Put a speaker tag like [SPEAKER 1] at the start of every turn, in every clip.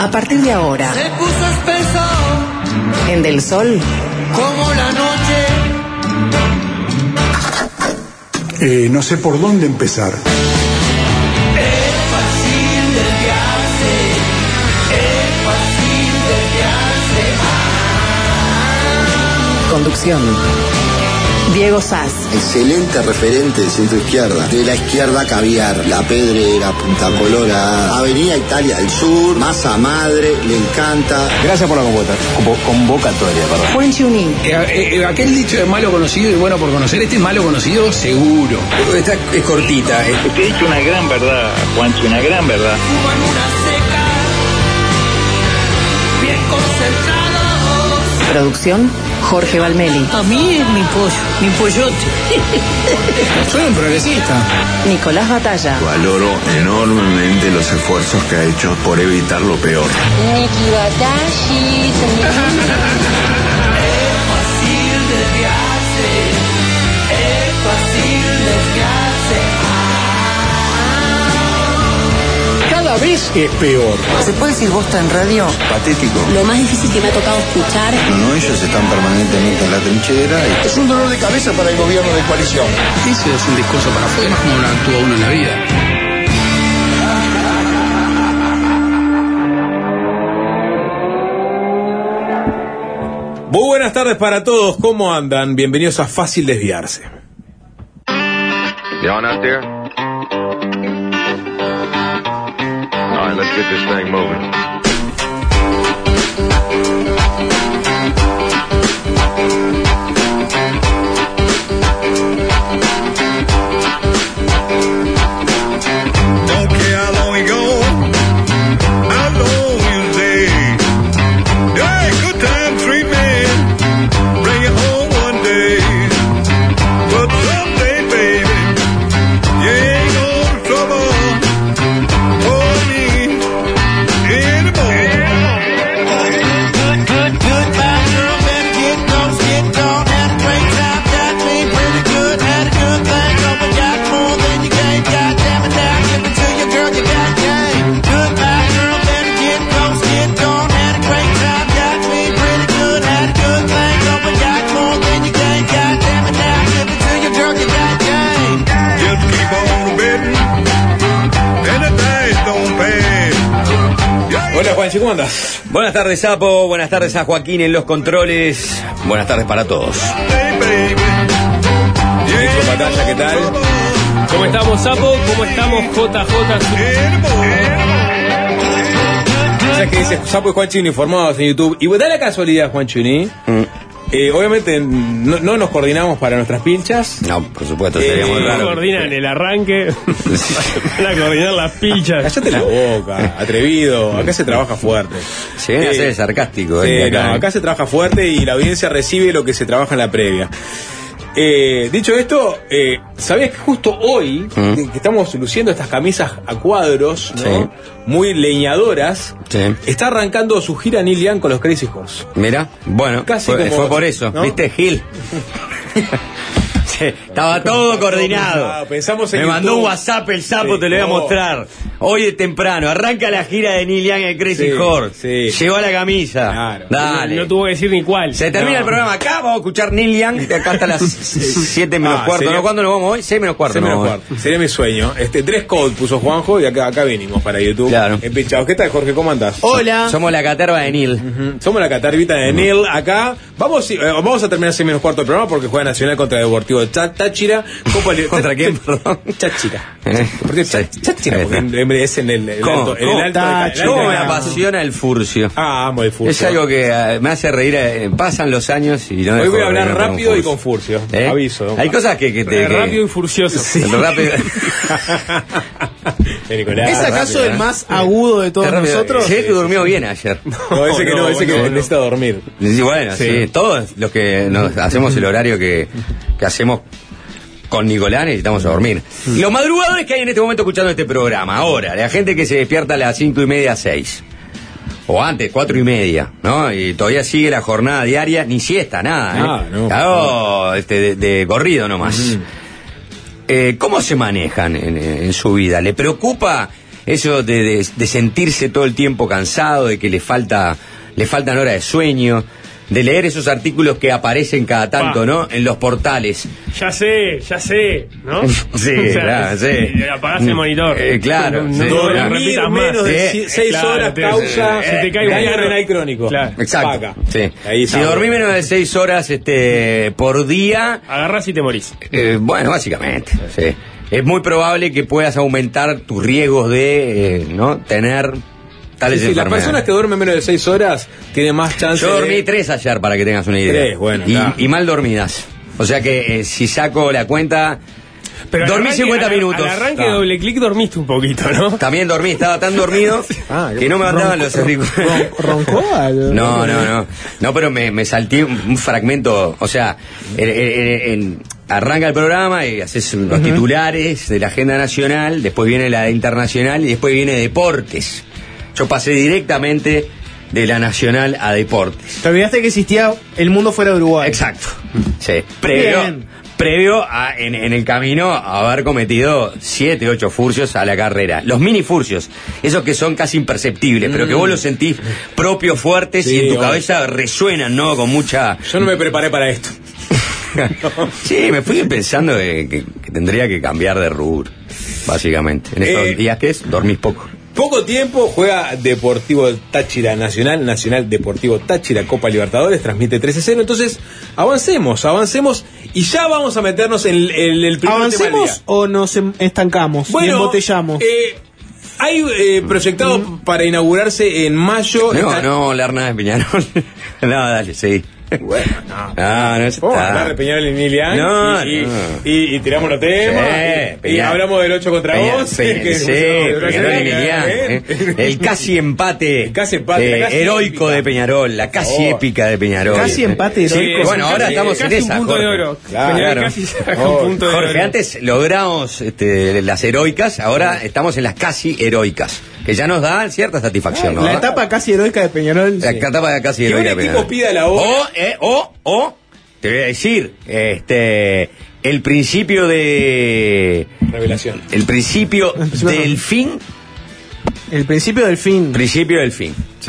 [SPEAKER 1] A partir de ahora,
[SPEAKER 2] se puso espeso
[SPEAKER 1] en Del Sol,
[SPEAKER 2] como la noche.
[SPEAKER 3] No sé por dónde empezar.
[SPEAKER 2] Es fácil desviarse, es fácil desviarse.
[SPEAKER 1] conducción, Diego Sass.
[SPEAKER 4] Excelente referente de centro izquierda. De la izquierda caviar, La Pedrera, Punta Colorada, Avenida Italia del Sur, Masa Madre, le encanta.
[SPEAKER 5] Gracias por la convocatoria, perdón.
[SPEAKER 1] Juan Chuní.
[SPEAKER 6] Aquel dicho de malo conocido y bueno por conocer, este es malo conocido seguro. Esta es cortita.
[SPEAKER 7] Usted ha dicho una gran verdad, Juancho, una gran verdad.
[SPEAKER 2] Fuman una seca, bien concentrados.
[SPEAKER 1] Producción, Jorge Valmeli.
[SPEAKER 8] A mí es mi pollo, mi pollote.
[SPEAKER 6] Soy un progresista.
[SPEAKER 1] Nicolás Batalla.
[SPEAKER 9] Valoro enormemente los esfuerzos que ha hecho por evitar lo peor.
[SPEAKER 10] Niki Watashi.
[SPEAKER 2] Es fácil desviarse, es fácil desviarse.
[SPEAKER 3] Cada vez es peor.
[SPEAKER 1] ¿Se puede decir bosta en radio?
[SPEAKER 9] Patético.
[SPEAKER 10] Lo más difícil que me ha tocado escuchar.
[SPEAKER 9] No, ellos están permanentemente en la trinchera.
[SPEAKER 3] Es un dolor de cabeza para el gobierno de coalición.
[SPEAKER 6] Ese es un discurso para afuera, como no actúa uno en la vida.
[SPEAKER 11] Muy buenas tardes para todos, ¿cómo andan? Bienvenidos a Fácil Desviarse.
[SPEAKER 9] Y'all out there? All right, let's get this thing moving.
[SPEAKER 12] Don't care how long we go, how long you stay. Hey, good time treatment, bring it home one day. But someday, baby, you ain't gonna trouble for me anymore. Goodbye, girl, better get gone, had a great time, got me pretty good, had a good thing, but got more than you gave, goddamn it, now give it to you, girl, you got game. Goodbye, girl, better get gone, had a great time, got me pretty good, had a good thing, but got more than you gave, goddamn it, now give it to you, girl, you got game. Just keep on betting, and the days don't pass.
[SPEAKER 11] Hola Juanchi, ¿cómo andás?
[SPEAKER 5] Buenas tardes, Sapo. Buenas tardes a Joaquín en los controles. Buenas tardes para todos.
[SPEAKER 11] Nico Batalla, ¿qué tal?
[SPEAKER 13] ¿Cómo estamos, Sapo? ¿Cómo estamos, JJ?
[SPEAKER 11] ¿Sabes qué dice Sapo y Juanchi uniformados en YouTube? Y da la casualidad, Juanchi, obviamente no nos coordinamos para nuestras pinchas.
[SPEAKER 5] No, por supuesto, sería muy raro.
[SPEAKER 13] No coordinan el arranque, van a coordinar las pinchas.
[SPEAKER 11] Cállate la boca, atrevido. Acá se trabaja fuerte.
[SPEAKER 5] Se viene a ser sarcástico.
[SPEAKER 11] Acá se trabaja fuerte y la audiencia recibe lo que se trabaja en la previa. Dicho esto, ¿sabías que justo hoy, que estamos luciendo estas camisas a cuadros, ¿no?
[SPEAKER 5] Sí.
[SPEAKER 11] Muy leñadoras,
[SPEAKER 5] Sí.
[SPEAKER 11] está arrancando su gira Neil Young con los Crazy Horse?
[SPEAKER 5] Mira, bueno,
[SPEAKER 11] Casi
[SPEAKER 5] fue
[SPEAKER 11] como,
[SPEAKER 5] por eso,
[SPEAKER 11] ¿no?
[SPEAKER 5] ¿Viste, Gil? Sí, estaba todo coordinado.
[SPEAKER 11] Pensamos en
[SPEAKER 5] Me mandó
[SPEAKER 11] YouTube.
[SPEAKER 5] un WhatsApp el Sapo,
[SPEAKER 11] Sí,
[SPEAKER 5] te lo voy a
[SPEAKER 11] no.
[SPEAKER 5] mostrar. Hoy de temprano, arranca la gira de Neil Young en Crazy Horse.
[SPEAKER 11] Sí.
[SPEAKER 5] Llevó la camisa.
[SPEAKER 11] Claro.
[SPEAKER 5] Dale.
[SPEAKER 13] No tuvo que decir ni cuál.
[SPEAKER 5] Se termina el programa acá, vamos a escuchar Neil Young, acá hasta las 7 menos cuarto.
[SPEAKER 11] sería-
[SPEAKER 5] ¿No? ¿Cuándo nos vamos hoy? 6 menos cuarto.
[SPEAKER 11] 6 menos
[SPEAKER 5] nos
[SPEAKER 11] cuarto.
[SPEAKER 5] vamos.
[SPEAKER 11] Sería mi sueño. Dress code puso Juanjo y acá venimos para YouTube.
[SPEAKER 5] Claro.
[SPEAKER 11] Empechados. ¿Qué tal, Jorge? ¿Cómo andás?
[SPEAKER 13] Hola.
[SPEAKER 5] Somos la caterva de Neil.
[SPEAKER 11] Somos la catarvita de Neil acá. Vamos a terminar 6 menos cuarto el programa porque juega Nacional contra Deportivo de Táchira.
[SPEAKER 5] ¿Contra quién, perdón?
[SPEAKER 11] Cháchira. Cháchira, porque es en el alto de
[SPEAKER 5] ¿Cómo me apasiona el furcio?
[SPEAKER 11] Amo el furcio.
[SPEAKER 5] Es algo que me hace reír. Pasan los años y no.
[SPEAKER 11] Hoy voy a hablar
[SPEAKER 5] reírme con
[SPEAKER 11] rápido y con furcio. Aviso.
[SPEAKER 5] Hay cosas que te.
[SPEAKER 13] Rápido y furcioso.
[SPEAKER 11] Sí.
[SPEAKER 5] Rápido.
[SPEAKER 11] Nicolás,
[SPEAKER 14] ¿Es acaso el más agudo de todos nosotros?
[SPEAKER 5] Sí, que durmió bien ayer.
[SPEAKER 11] No, ese que necesita dormir.
[SPEAKER 5] Sí, bueno, sí. Todos los que nos hacemos el horario que hacemos con Nicolás necesitamos dormir. Y los madrugadores que hay en este momento escuchando este programa, ahora, la gente que se despierta a las 5:30, 6. O antes, 4:30, ¿no? Y todavía sigue la jornada diaria, ni siesta, nada,
[SPEAKER 11] No.
[SPEAKER 5] Claro, de corrido nomás. ¿Cómo se manejan en su vida? ¿Le preocupa eso de sentirse todo el tiempo cansado, de que le faltan horas de sueño, de leer esos artículos que aparecen cada tanto, ¿no? En los portales.
[SPEAKER 13] Ya sé, ¿no?
[SPEAKER 5] Sí, claro, sí.
[SPEAKER 13] Apagás el monitor.
[SPEAKER 5] Claro.
[SPEAKER 11] Dormir menos de 6 horas causa
[SPEAKER 13] se te cae
[SPEAKER 11] daño renal crónico.
[SPEAKER 5] Claro. Exacto.
[SPEAKER 11] Paca.
[SPEAKER 5] Sí.
[SPEAKER 11] Ahí
[SPEAKER 5] Si dormís menos de 6 horas por día,
[SPEAKER 13] agarrás y te morís.
[SPEAKER 5] Bueno, básicamente. Sí. Es muy probable que puedas aumentar tus riesgos de no tener tales
[SPEAKER 11] las
[SPEAKER 5] enfermedades.
[SPEAKER 11] personas que duermen menos de 6 horas tienen más chance.
[SPEAKER 5] Yo dormí 3 ayer, para que tengas una idea.
[SPEAKER 11] 3, bueno.
[SPEAKER 5] Y mal dormidas. O sea que si saco la cuenta,
[SPEAKER 13] pero
[SPEAKER 5] dormí 50 minutos.
[SPEAKER 13] Al arranque de doble clic dormiste un poquito, ¿no?
[SPEAKER 5] También dormí, estaba tan dormido que no me mandaban los auriculares.
[SPEAKER 14] ¿Roncó?
[SPEAKER 5] No, pero me salté un fragmento. O sea, arranca el programa y haces los titulares de la agenda nacional, después viene la internacional y después viene deportes. Yo pasé directamente de la nacional a deportes.
[SPEAKER 14] Te olvidaste que existía el mundo fuera de Uruguay.
[SPEAKER 5] Exacto. Sí. Previo a, en el camino, a haber cometido 7, 8 furcios a la carrera. Los mini furcios, esos que son casi imperceptibles, pero que vos los sentís propios, fuertes, y en tu cabeza resuenan, ¿no? Con mucha...
[SPEAKER 11] Yo no me preparé para esto.
[SPEAKER 5] Sí, me fui pensando que tendría que cambiar de rubro, básicamente. En estos días que dormís poco.
[SPEAKER 11] Poco tiempo, juega Deportivo Táchira Nacional Deportivo Táchira, Copa Libertadores, transmite 13-0. Entonces, avancemos y ya vamos a meternos en el primer
[SPEAKER 14] ¿Avancemos
[SPEAKER 11] tema del día.
[SPEAKER 14] o nos estancamos y embotellamos?
[SPEAKER 11] Hay proyectado para inaugurarse en mayo.
[SPEAKER 5] No, hablar nada de Peñarol. No, dale, seguí.
[SPEAKER 11] Bueno,
[SPEAKER 5] no
[SPEAKER 11] vamos a hablar de Peñarol y Emiliano y tiramos los temas y hablamos del 8 contra 11
[SPEAKER 5] Peñarol y Emiliano, el casi empate heroico de Peñarol, la casi épica de Peñarol.
[SPEAKER 14] Casi empate heroico.
[SPEAKER 5] Sí, bueno, ahora estamos en esa,
[SPEAKER 13] un punto de oro.
[SPEAKER 5] Claro.
[SPEAKER 13] Casi saca un punto de oro.
[SPEAKER 5] Jorge, antes logramos las heroicas, ahora estamos en las casi heroicas, que ya nos da cierta satisfacción, ¿no?
[SPEAKER 14] La etapa casi heroica de Peñarol.
[SPEAKER 5] La etapa casi heroica de Peñarol.
[SPEAKER 11] Que un equipo pida la hora.
[SPEAKER 5] Te voy a decir, el principio de...
[SPEAKER 11] Revelación.
[SPEAKER 5] El principio del fin.
[SPEAKER 14] El principio del fin.
[SPEAKER 5] Principio del fin, sí.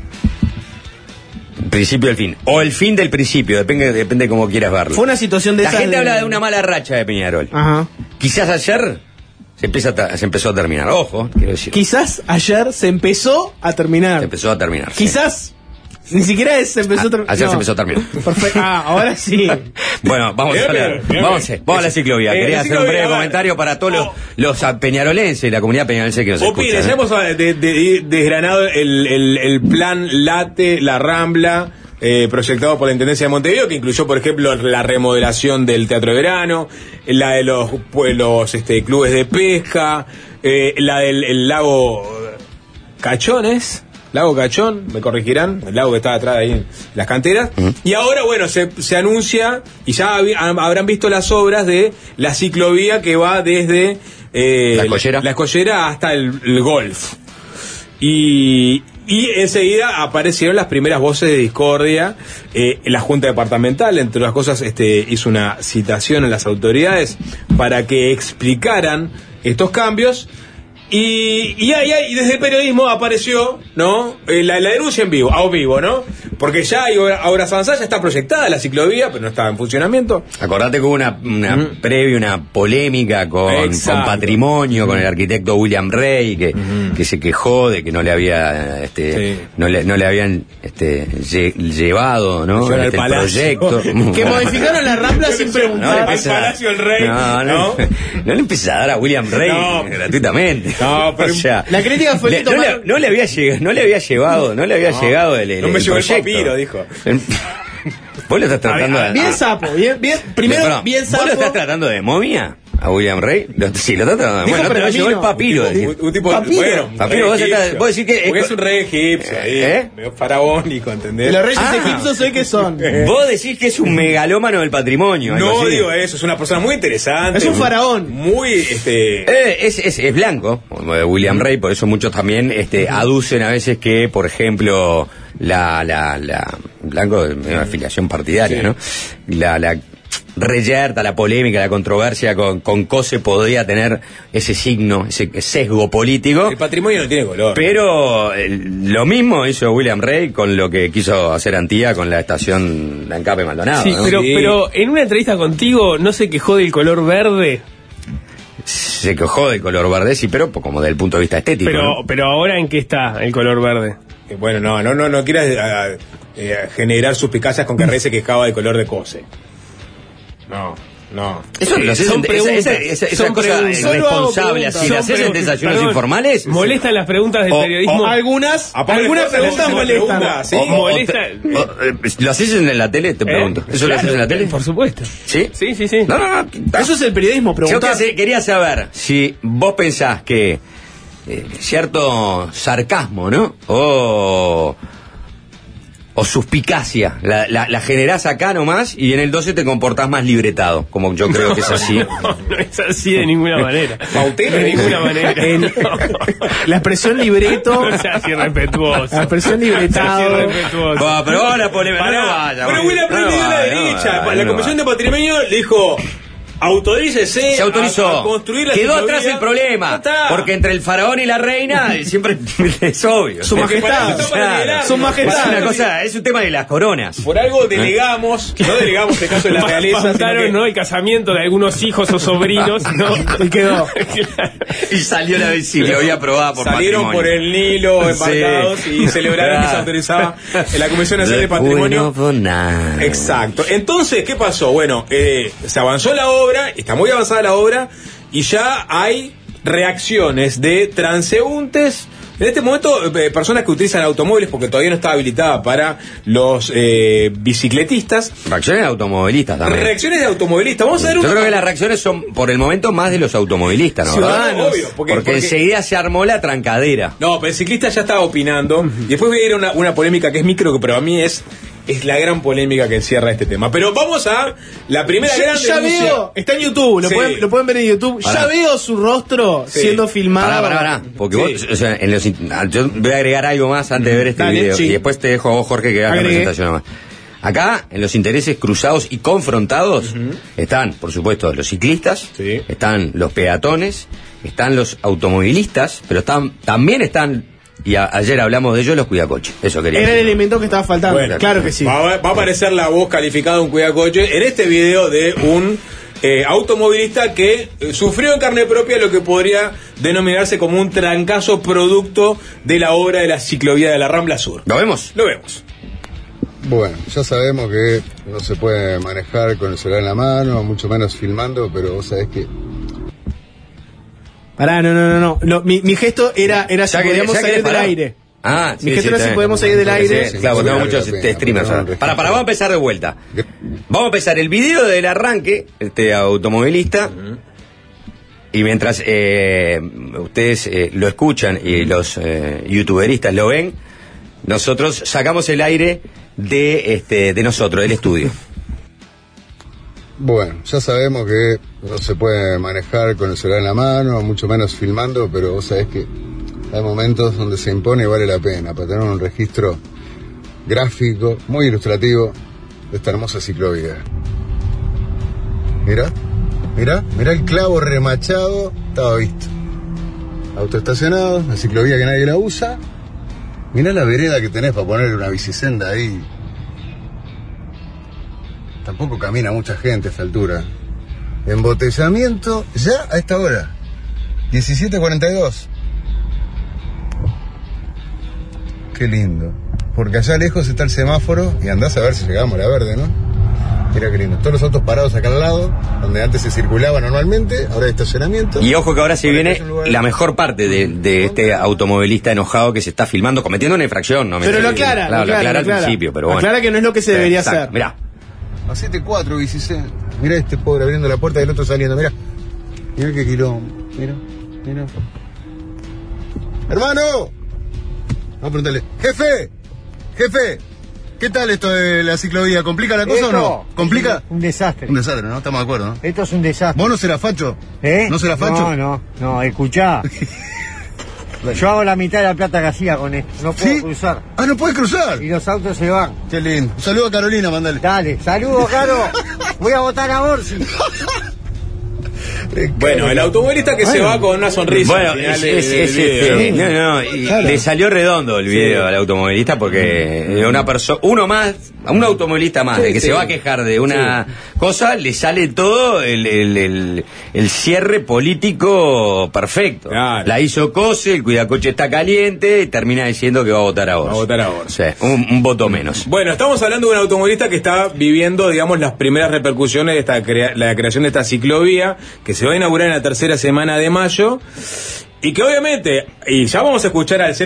[SPEAKER 5] Principio del fin. O el fin del principio, depende de cómo quieras verlo.
[SPEAKER 14] Fue una situación de
[SPEAKER 5] La
[SPEAKER 14] esas
[SPEAKER 5] gente habla de una mala racha de Peñarol.
[SPEAKER 14] Ajá.
[SPEAKER 5] Quizás ayer se empezó a terminar. Ojo, quiero decir.
[SPEAKER 14] Quizás ayer se empezó a terminar.
[SPEAKER 5] Se empezó a terminar.
[SPEAKER 14] Quizás. Ni siquiera se empezó a terminar.
[SPEAKER 5] Ayer se empezó a terminar.
[SPEAKER 14] Perfecto. Ahora sí.
[SPEAKER 5] Bueno, vamos a la ciclovía. Quería hacer un breve comentario para todos los peñarolenses, la comunidad peñarolense que nos escucha.
[SPEAKER 11] Ya hemos desgranado el plan Late, la Rambla, proyectado por la Intendencia de Montevideo, que incluyó, por ejemplo, la remodelación del Teatro de Verano, la de los clubes de pesca, la del lago Cachones. Lago Cachón, me corregirán, el lago que está atrás ahí en las canteras. Y ahora, bueno, se anuncia, y ya habrán visto las obras de la ciclovía que va desde la Escollera hasta el Golf. Y enseguida aparecieron las primeras voces de discordia. La Junta Departamental, entre otras cosas, hizo una citación a las autoridades para que explicaran estos cambios. Y desde el periodismo apareció, ¿no? La denuncia a vivo, ¿no? Porque ya hay obras avanzadas, ya está proyectada la ciclovía, pero no estaba en funcionamiento.
[SPEAKER 5] Acordate que hubo una previa, una polémica con Patrimonio, con el arquitecto William Rey, que se quejó de que no le había no le habían llevado, ¿no?
[SPEAKER 11] El
[SPEAKER 5] proyecto.
[SPEAKER 14] Que modificaron la Rambla sin preguntar.
[SPEAKER 11] Al Palacio del Rey.
[SPEAKER 5] No le empecé a dar a William Rey gratuitamente.
[SPEAKER 11] No, pero
[SPEAKER 14] o sea, la crítica fue
[SPEAKER 5] no le había llegado el
[SPEAKER 11] no me llegó el
[SPEAKER 5] proyecto.
[SPEAKER 11] papiro, dijo.
[SPEAKER 5] Vos lo estás tratando de...
[SPEAKER 14] Bien sapo, bien primero bien sapo.
[SPEAKER 5] ¿Vos lo estás tratando de momia a William Rey? Sí, lo estás tratando de momia. No te lo llegó el papiro.
[SPEAKER 11] Un tipo
[SPEAKER 14] papiro.
[SPEAKER 5] Papiro, vos decís que...
[SPEAKER 11] Porque es un rey egipcio, medio faraónico, ¿entendés?
[SPEAKER 14] Los reyes egipcios sé que son.
[SPEAKER 5] Vos decís que es un megalómano del patrimonio.
[SPEAKER 11] No digo eso, es una persona muy interesante.
[SPEAKER 14] Es un faraón.
[SPEAKER 11] Muy,
[SPEAKER 5] es blanco, William Rey, por eso muchos también aducen a veces que, por ejemplo, la blanco de afiliación partidaria, ¿no? reyerta, la polémica, la controversia con COSE podría tener ese signo, ese sesgo político.
[SPEAKER 11] El patrimonio no tiene color.
[SPEAKER 5] Pero lo mismo hizo William Rey con lo que quiso hacer Antía con la estación Lancape Maldonado.
[SPEAKER 13] Sí,
[SPEAKER 5] ¿no?
[SPEAKER 13] pero en una entrevista contigo no se quejó del color verde.
[SPEAKER 5] Se quejó del color verde, sí, pero como desde el punto de vista estético.
[SPEAKER 13] Pero ahora ¿en qué está el color verde?
[SPEAKER 11] Bueno, no quieras generar suspicacias con que Rey se quejaba del color de COSE. No.
[SPEAKER 5] Eso lo haces esa cosa irresponsable, así, ¿le haces en desayunos informales?
[SPEAKER 13] ¿Molestan las preguntas del periodismo?
[SPEAKER 14] Algunas preguntas molestan.
[SPEAKER 11] ¿Sí?
[SPEAKER 5] ¿Lo haces en la tele? Te pregunto. ¿Eso lo haces en la tele?
[SPEAKER 13] Por supuesto.
[SPEAKER 5] ¿Sí?
[SPEAKER 13] Sí.
[SPEAKER 5] No.
[SPEAKER 14] Eso es el periodismo, preguntar.
[SPEAKER 5] Yo quería saber si vos pensás que cierto sarcasmo, ¿no? O suspicacia, la generás acá nomás y en el 12 te comportás más libretado, como yo creo que es así.
[SPEAKER 13] No es así de ninguna manera.
[SPEAKER 11] Pautero
[SPEAKER 13] de ninguna manera.
[SPEAKER 14] La expresión libreto.
[SPEAKER 13] No seas irrespetuoso.
[SPEAKER 14] La expresión libretado.
[SPEAKER 5] Pero vos la polémica no vaya.
[SPEAKER 11] Pero William Rey le dio la derecha. La Comisión de Patrimonio le dijo: autorícese.
[SPEAKER 5] Se autorizó.
[SPEAKER 11] A construir la
[SPEAKER 5] Quedó
[SPEAKER 11] ciclovía.
[SPEAKER 5] atrás el problema. Porque entre el faraón y la reina siempre es obvio.
[SPEAKER 14] Su majestad. Su majestad.
[SPEAKER 5] Es un tema de las coronas.
[SPEAKER 11] Por algo delegamos, no delegamos el caso de la realeza.
[SPEAKER 13] Pautaron, ¿no? El casamiento de algunos hijos o sobrinos, ¿no?
[SPEAKER 14] Y quedó.
[SPEAKER 5] Y salió la ciclovía aprobada por
[SPEAKER 11] Salieron
[SPEAKER 5] patrimonio.
[SPEAKER 11] por el Nilo embarcados y celebraron que se autorizaba en la Comisión Nacional de Patrimonio. Exacto. Entonces, ¿qué pasó? Bueno, se avanzó la obra, está muy avanzada la obra y ya hay reacciones de transeúntes. En este momento, personas que utilizan automóviles porque todavía no está habilitada para los bicicletistas.
[SPEAKER 5] Reacciones de automovilistas también.
[SPEAKER 11] Reacciones de automovilistas. Vamos a ver.
[SPEAKER 5] Yo creo que las reacciones son, por el momento, más de los automovilistas, ¿no?
[SPEAKER 11] Ciudadanos. Obvio, porque
[SPEAKER 5] enseguida se armó la trancadera.
[SPEAKER 11] No, pero el ciclista ya estaba opinando. Y después voy a ir a una polémica que es micro, pero a mí es la gran polémica que encierra este tema. Pero vamos a la primera gran
[SPEAKER 14] ya
[SPEAKER 11] denuncia.
[SPEAKER 14] veo, está en YouTube, lo pueden ver en YouTube.
[SPEAKER 5] Pará.
[SPEAKER 14] Ya veo su rostro siendo filmado.
[SPEAKER 5] Pará. Porque vos, o sea, yo voy a agregar algo más antes de ver este video. Y después te dejo a vos, Jorge, que hagas la presentación nomás. Acá, en los intereses cruzados y confrontados, están, por supuesto, los ciclistas, están los peatones, están los automovilistas, pero también están, y ayer hablamos de ellos, los cuidacoches. Eso quería
[SPEAKER 14] Era
[SPEAKER 5] decir.
[SPEAKER 14] el elemento que estaba faltando.
[SPEAKER 11] Bueno,
[SPEAKER 14] claro que sí.
[SPEAKER 11] Va a aparecer la voz calificada de un cuidacoche en este video de un automovilista que sufrió en carne propia lo que podría denominarse como un trancazo producto de la obra de la ciclovía de la Rambla Sur.
[SPEAKER 5] ¿Lo vemos?
[SPEAKER 11] Lo vemos.
[SPEAKER 15] Bueno, ya sabemos que no se puede manejar con el celular en la mano, mucho menos filmando, pero vos sabés que...
[SPEAKER 14] Pará, no. Mi gesto era si podíamos salir del aire. Mi gesto era si podemos salir del aire.
[SPEAKER 5] Claro, tenemos muchos streamers. Vamos a empezar de vuelta. Vamos a empezar el video del arranque, este automovilista. Y mientras ustedes lo escuchan y los youtuberistas lo ven, nosotros sacamos el aire de nosotros, del estudio.
[SPEAKER 15] Bueno, ya sabemos que no se puede manejar con el celular en la mano, mucho menos filmando, pero vos sabés que hay momentos donde se impone y vale la pena para tener un registro gráfico, muy ilustrativo de esta hermosa ciclovía. Mirá el clavo remachado, estaba visto. Autoestacionado, la ciclovía que nadie la usa. Mirá la vereda que tenés para poner una bicisenda ahí. Tampoco camina mucha gente a esta altura. Embotellamiento ya a esta hora. 17:42. Qué lindo. Porque allá lejos está el semáforo y andás a ver si llegamos a la verde, ¿no? Mira qué lindo. Todos los autos parados acá al lado, donde antes se circulaba normalmente, ahora hay estacionamiento.
[SPEAKER 5] Y ojo que ahora se viene la mejor parte de este automovilista enojado que se está filmando, cometiendo una infracción. No
[SPEAKER 14] pero lo aclara.
[SPEAKER 5] Claro, lo aclara al principio, pero bueno.
[SPEAKER 14] Aclara que no es lo que se debería hacer.
[SPEAKER 5] Mirá.
[SPEAKER 15] Hacete 4, 16. Mirá este pobre abriendo la puerta y el otro saliendo. Mirá qué quilombo. Mirá. ¡Hermano! Vamos a preguntarle. ¡Jefe! ¿Qué tal esto de la ciclovía? ¿Complica la cosa o no? ¿Complica?
[SPEAKER 16] Un desastre.
[SPEAKER 15] Un desastre, ¿no? Estamos de acuerdo, ¿no?
[SPEAKER 16] Esto es un desastre.
[SPEAKER 15] ¿Vos no serás facho? ¿No serás facho?
[SPEAKER 16] No, escuchá. Yo hago la mitad de la plata que hacía con esto. No puedo cruzar.
[SPEAKER 15] Ah, ¿no puedes cruzar?
[SPEAKER 16] Y los autos se van.
[SPEAKER 15] Qué lindo. Un saludo a Carolina, mandale.
[SPEAKER 16] Dale, saludos, Caro. Voy a votar a Orsi.
[SPEAKER 11] Bueno, el automovilista que se va con una sonrisa.
[SPEAKER 5] Bueno,
[SPEAKER 11] al final
[SPEAKER 5] le salió redondo el video al automovilista porque un automovilista más, el que se va a quejar de una cosa, le sale todo el cierre político perfecto. Claro. La hizo Cose, el cuidacoche está caliente, y termina diciendo que va a votar a Ors. Sí, un voto menos.
[SPEAKER 11] Bueno, estamos hablando de un automovilista que está viviendo, digamos, las primeras repercusiones de la creación de esta ciclovía, que se va a inaugurar en la tercera semana de mayo, y que obviamente, y ya vamos a escuchar al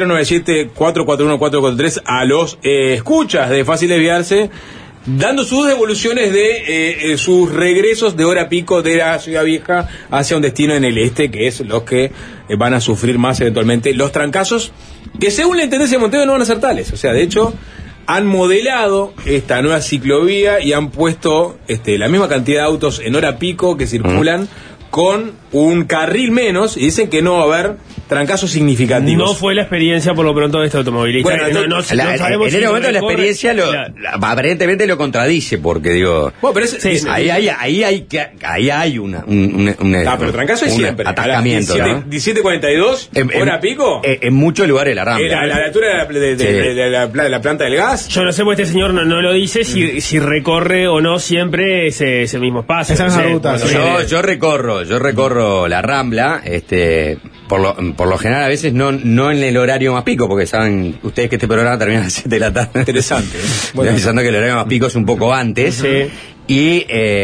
[SPEAKER 11] 097-441-443 a los escuchas de Fácil Desviarse, dando sus devoluciones de sus regresos de hora pico de la Ciudad Vieja hacia un destino en el este, que es los que van a sufrir más eventualmente los trancazos, que según la Intendencia de Montevideo no van a ser tales. O sea, de hecho, han modelado esta nueva ciclovía y han puesto la misma cantidad de autos en hora pico que circulan con un carril menos, y dicen que no va a haber trancazos significativos.
[SPEAKER 13] No fue la experiencia por lo pronto de este automovilista.
[SPEAKER 5] Bueno,
[SPEAKER 13] no sabemos
[SPEAKER 5] en este momento la experiencia aparentemente lo contradice, porque digo,
[SPEAKER 11] bueno, pero
[SPEAKER 5] ahí hay
[SPEAKER 11] pero trancazo es siempre
[SPEAKER 5] atascamiento,
[SPEAKER 11] 17:42 hora pico
[SPEAKER 5] en muchos lugares de la Rambla,
[SPEAKER 11] a la altura de la planta del gas.
[SPEAKER 13] Yo no sé, pues este señor no lo dice si recorre o no siempre ese mismo espacio.
[SPEAKER 14] Esa es la ruta.
[SPEAKER 5] Yo recorro la Rambla, por lo general a veces no en el horario más pico, porque saben ustedes que este programa termina a las 7 de la tarde.
[SPEAKER 11] Interesante.
[SPEAKER 5] Bueno. Pensando que el horario más pico es un poco antes.
[SPEAKER 13] Sí.
[SPEAKER 5] Y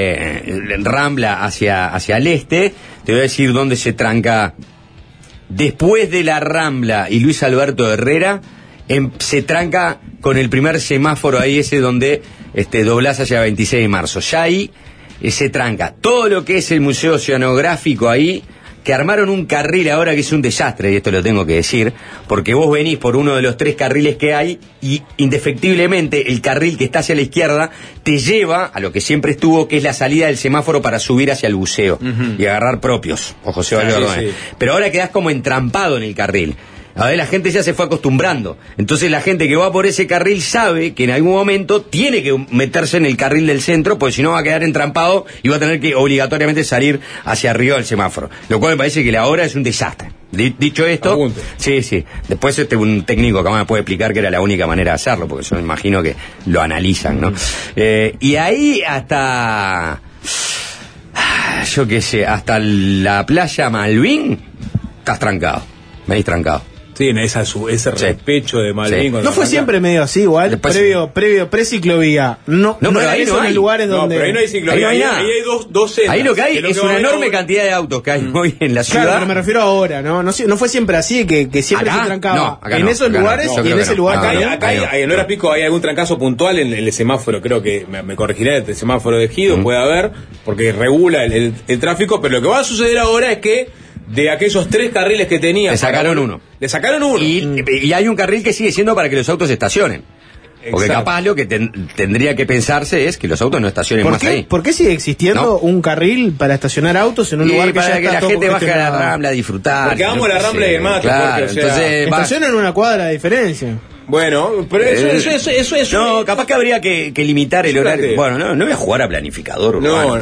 [SPEAKER 5] Rambla hacia el este, te voy a decir dónde se tranca. Después de la Rambla y Luis Alberto Herrera, se tranca con el primer semáforo ahí, ese donde doblás hacia 26 de marzo. Ya ahí se tranca. Todo lo que es el Museo Oceanográfico ahí, que armaron un carril ahora que es un desastre, y esto lo tengo que decir, porque vos venís por uno de los 3 carriles que hay y indefectiblemente el carril que está hacia la izquierda te lleva a lo que siempre estuvo, que es la salida del semáforo para subir hacia el buceo y agarrar propios, o José Valverde. Sí. Pero ahora quedás como entrampado en el carril. A ver, la gente ya se fue acostumbrando. Entonces la gente que va por ese carril sabe que en algún momento tiene que meterse en el carril del centro, porque si no va a quedar entrampado y va a tener que obligatoriamente salir hacia arriba del semáforo. Lo cual me parece que la hora es un desastre. Dicho esto,
[SPEAKER 11] Apunte.
[SPEAKER 5] Sí. Después un técnico que me puede explicar que era la única manera de hacerlo, porque yo me imagino que lo analizan, ¿no? Y ahí hasta... yo qué sé, hasta la playa Malvin, estás trancado. Venís trancado.
[SPEAKER 11] Sí, ese repecho de Malvin.
[SPEAKER 14] No fue siempre medio así, igual. Después, previo pre-ciclovía. No, pero
[SPEAKER 5] ahí
[SPEAKER 14] eso en lugares donde.
[SPEAKER 11] Pero ahí no hay ciclovía. Ahí hay dos sendas.
[SPEAKER 5] Ahí lo que hay es una enorme cantidad de autos que hay hoy en la ciudad.
[SPEAKER 14] Claro, pero me refiero ahora, ¿no? No fue siempre así, que siempre se trancaba. En esos lugares y en ese lugar.
[SPEAKER 11] Acá en hora pico hay algún trancazo puntual en el semáforo. Creo que me corregirá, el semáforo de Ejido puede haber, porque regula el tráfico. Pero lo que va a suceder ahora es que de aquellos 3 carriles que tenía,
[SPEAKER 5] le sacaron uno. Y hay un carril que sigue siendo para que los autos estacionen. Porque capaz lo que tendría que pensarse es que los autos no estacionen más ahí.
[SPEAKER 14] ¿Por qué sigue existiendo un carril para estacionar autos en un lugar que ya está
[SPEAKER 5] la gente baje a la Rambla a disfrutar?
[SPEAKER 11] Porque vamos a la Rambla y el Mato.
[SPEAKER 5] Claro, entonces
[SPEAKER 14] estacionan en una cuadra de diferencia.
[SPEAKER 11] Bueno, pero eso
[SPEAKER 5] no, capaz que habría que limitar el horario. Bueno, no voy a jugar a planificador urbano.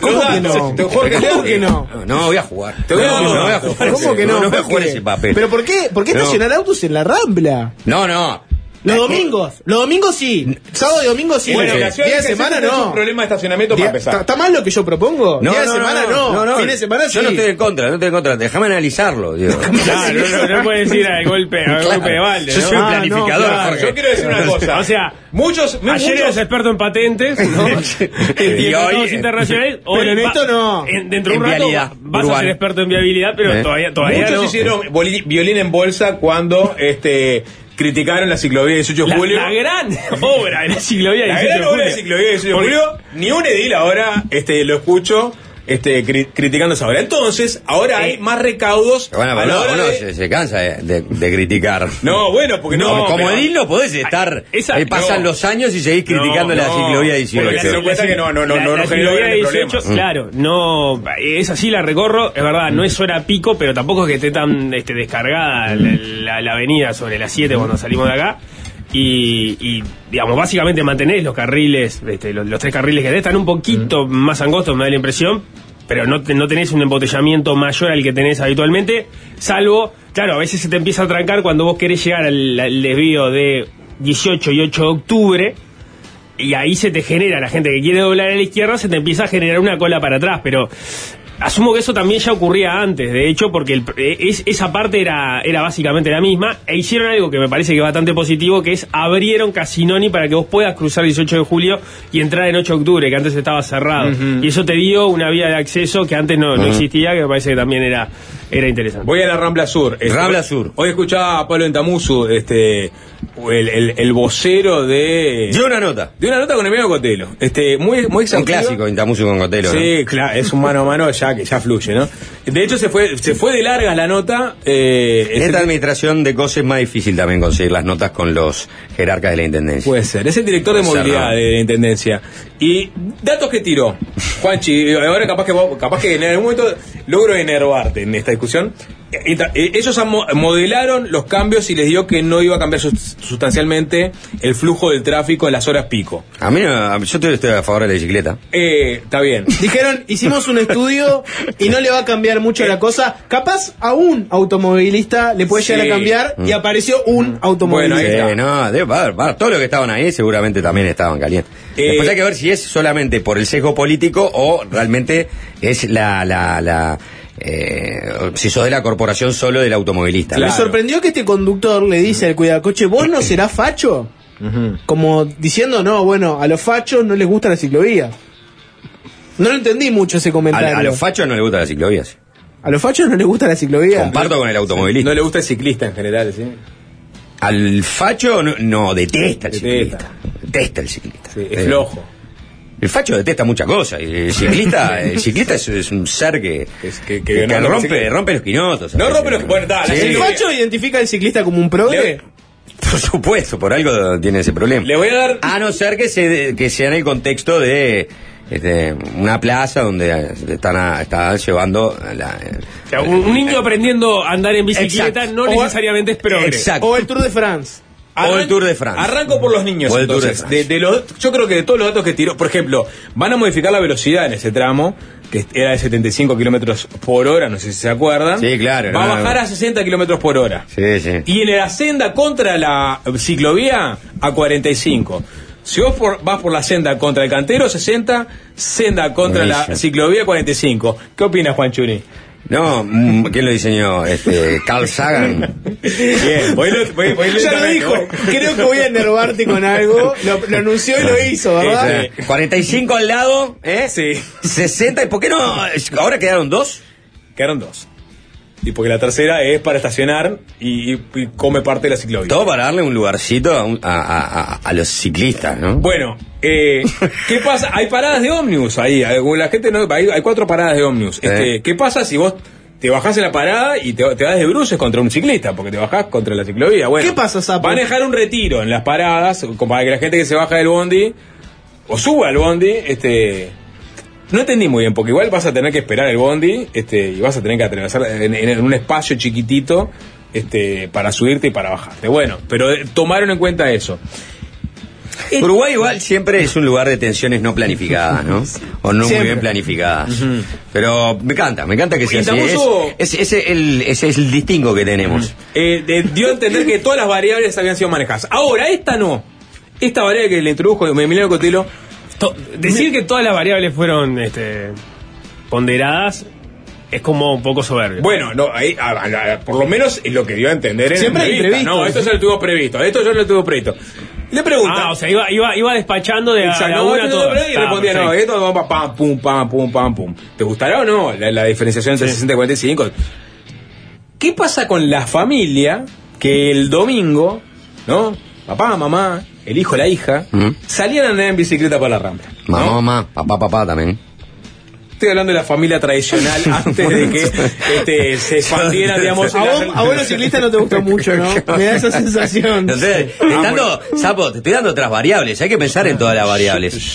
[SPEAKER 14] ¿Cómo que no?
[SPEAKER 5] No voy a jugar.
[SPEAKER 14] ¿Cómo que no?
[SPEAKER 5] No voy a jugar ese papel.
[SPEAKER 14] ¿Pero por qué estacionar autos en la Rambla?
[SPEAKER 5] No.
[SPEAKER 14] Los domingos sí. Sábado y domingo sí.
[SPEAKER 11] Bueno, día de semana no. Es un problema de estacionamiento para empezar.
[SPEAKER 14] ¿Está mal lo que yo propongo?
[SPEAKER 5] Día
[SPEAKER 14] de semana no. Fin de semana sí.
[SPEAKER 5] Yo no estoy en contra. Déjame analizarlo.
[SPEAKER 13] No puedes ir al golpe de balde.
[SPEAKER 5] Yo soy un planificador, Jorge.
[SPEAKER 11] Yo quiero decir una cosa.
[SPEAKER 13] O sea, ayer eres experto en patentes y hoy internacionales.
[SPEAKER 14] Pero en esto no.
[SPEAKER 13] Dentro de un rato vas a ser experto en viabilidad, pero todavía
[SPEAKER 11] muchos
[SPEAKER 13] no.
[SPEAKER 11] hicieron violín en bolsa cuando criticaron la ciclovía 18 de julio.
[SPEAKER 13] La gran obra de la ciclovía 18 de julio.
[SPEAKER 11] La gran obra de la ciclovía 18 de julio. Ni un edil ahora lo escucho criticando esa obra. Entonces, ahora hay más recaudos.
[SPEAKER 5] Bueno, pero uno se cansa de criticar.
[SPEAKER 11] No, bueno, porque no.
[SPEAKER 5] Como edil no podés estar. Ahí pasan los años y seguís criticando la ciclovía 18.
[SPEAKER 11] Porque se dan cuenta que no
[SPEAKER 13] generó grandes problemas. Claro, no. Es así, la recorro. Es verdad, no es hora pico, pero tampoco es que esté tan descargada la avenida sobre las 7 cuando salimos de acá. y digamos, básicamente mantenés los carriles, los 3 carriles que tenés, están un poquito más angostos, me da la impresión, pero no tenés un embotellamiento mayor al que tenés habitualmente, salvo, claro, a veces se te empieza a trancar cuando vos querés llegar al desvío de 18 y 8 de octubre, y ahí se te genera, la gente que quiere doblar a la izquierda, se te empieza a generar una cola para atrás, pero asumo que eso también ya ocurría antes, de hecho, porque esa parte era básicamente la misma, e hicieron algo que me parece que es bastante positivo, que es abrieron Casinoni para que vos puedas cruzar 18 de julio y entrar en 8 de octubre, que antes estaba cerrado. Y eso te dio una vía de acceso que antes no existía, que me parece que también era interesante.
[SPEAKER 11] Voy a la Rambla Sur.
[SPEAKER 5] Rambla Sur.
[SPEAKER 11] Hoy escuchaba a Pablo Entamuzu, el vocero de...
[SPEAKER 5] Dio una nota
[SPEAKER 11] con el medio Cotelo. Muy exhaustivo.
[SPEAKER 5] Un clásico, Entamuzu con Cotelo.
[SPEAKER 11] Sí,
[SPEAKER 5] ¿no?
[SPEAKER 11] claro, es un mano a mano que ya fluye, ¿no? De hecho, se fue de largas la nota.
[SPEAKER 5] En esta administración de cosas es más difícil también conseguir las notas con los jerarcas de la Intendencia.
[SPEAKER 11] Puede ser. Es el director de movilidad de la Intendencia. Y datos que tiró, Juanchi, ahora capaz que en algún momento logro enervarte en esta discusión. Ellos modelaron los cambios y les dio que no iba a cambiar sustancialmente el flujo del tráfico en las horas pico.
[SPEAKER 5] A mí yo estoy a favor de la bicicleta.
[SPEAKER 11] Está bien.
[SPEAKER 14] Dijeron, hicimos un estudio y no le va a cambiar mucho la cosa. Capaz a un automovilista le puede llegar a cambiar y apareció un automovilista.
[SPEAKER 5] Bueno, todos los que estaban ahí seguramente también estaban calientes. Después hay que ver si es solamente por el sesgo político o realmente es si sos de la corporación solo del automovilista.
[SPEAKER 14] Me sorprendió que este conductor le dice al cuidacoche, ¿vos no serás facho? Como diciendo, no, bueno, a los fachos no les gusta la ciclovía. No lo entendí mucho ese comentario.
[SPEAKER 5] A los fachos no les gusta la ciclovía, sí.
[SPEAKER 14] ¿A los fachos no les gusta la ciclovía?
[SPEAKER 5] Comparto con el automovilista.
[SPEAKER 11] No le gusta el ciclista en general, ¿sí?
[SPEAKER 5] Al facho no detesta el ciclista. Detesta el ciclista.
[SPEAKER 11] Sí, es flojo.
[SPEAKER 5] El facho detesta muchas cosas. El ciclista es un ser que rompe los quinotos.
[SPEAKER 11] No rompe los quinotos.
[SPEAKER 14] ¿El facho identifica al ciclista como un progre?
[SPEAKER 5] Por supuesto, por algo tiene ese problema.
[SPEAKER 11] Le voy a dar...
[SPEAKER 5] A no ser que sea en el contexto de una plaza donde están llevando
[SPEAKER 13] o sea, un niño aprendiendo a andar en bicicleta no necesariamente es progre.
[SPEAKER 5] Exacto.
[SPEAKER 14] O el Tour de France.
[SPEAKER 5] O el Tour de France.
[SPEAKER 11] Arranco por los niños, entonces. Yo creo que de todos los datos que tiró, por ejemplo, van a modificar la velocidad en ese tramo, que era de 75 kilómetros por hora, no sé si se acuerdan.
[SPEAKER 5] Sí, claro.
[SPEAKER 11] Va a bajar a 60 kilómetros por hora.
[SPEAKER 5] Sí, sí.
[SPEAKER 11] Y en la senda contra la ciclovía, a 45. Si vos vas por la senda contra el Cantero, 60, senda contra la ciclovía, 45. ¿Qué opinas, Juan Churi?
[SPEAKER 5] No, ¿quién lo diseñó? Carl Sagan.
[SPEAKER 11] Bien,
[SPEAKER 14] ya lo dijo. Creo que voy a enervarte con algo. Lo anunció y lo hizo, ¿verdad?
[SPEAKER 5] 45 al lado,
[SPEAKER 11] Sí.
[SPEAKER 5] 60, ¿y por qué no? ¿Ahora quedaron 2?
[SPEAKER 11] Quedaron 2. Y porque la tercera es para estacionar y come parte de la ciclovía.
[SPEAKER 5] Todo para darle un lugarcito a los ciclistas, ¿no?
[SPEAKER 11] Bueno, ¿qué pasa? Hay paradas de ómnibus ahí. La gente no, hay 4 paradas de ómnibus. ¿Qué pasa si vos te bajás en la parada y te das de bruces contra un ciclista? Porque te bajás contra la ciclovía. Bueno,
[SPEAKER 14] ¿qué pasa, Sapo?
[SPEAKER 11] Van a dejar un retiro en las paradas para que la gente que se baja del bondi o suba al bondi, no entendí muy bien, porque igual vas a tener que esperar el bondi, y vas a tener que atravesar en un espacio chiquitito, para subirte y para bajarte. Bueno, pero tomaron en cuenta eso.
[SPEAKER 5] Uruguay igual siempre es un lugar de tensiones no planificadas, ¿no? O no muy bien planificadas. Pero me encanta que sea así. Ese es el distingo que tenemos.
[SPEAKER 11] Dio a entender que todas las variables habían sido manejadas. Ahora, esta no. Esta variable que le introdujo Emiliano Cotelo.
[SPEAKER 13] Decir que todas las variables fueron ponderadas es como un poco soberbio.
[SPEAKER 11] Bueno, no, ahí, por lo menos es lo que dio a entender en
[SPEAKER 14] siempre
[SPEAKER 11] la entrevista. No, esto ya lo tuvo previsto. Esto yo lo tuve previsto. Le pregunta.
[SPEAKER 13] O sea, iba despachando de a una a todas.
[SPEAKER 11] Y respondía, no, esto va pam, pum, pam, pum, pam, pum. ¿Te gustará o no la diferenciación entre 60 y 45? ¿Qué pasa con la familia que el domingo, ¿no? Papá, mamá, el hijo, la hija, salían a andar en bicicleta por la Rambla, ¿no?
[SPEAKER 5] Mamá, papá también.
[SPEAKER 11] Estoy hablando de la familia tradicional antes de que se expandiera, digamos.
[SPEAKER 14] A vos los ciclistas no te gustó mucho, ¿no? Me da esa sensación.
[SPEAKER 5] Entonces, Sapo, te estoy dando otras variables. Hay que pensar en todas las variables.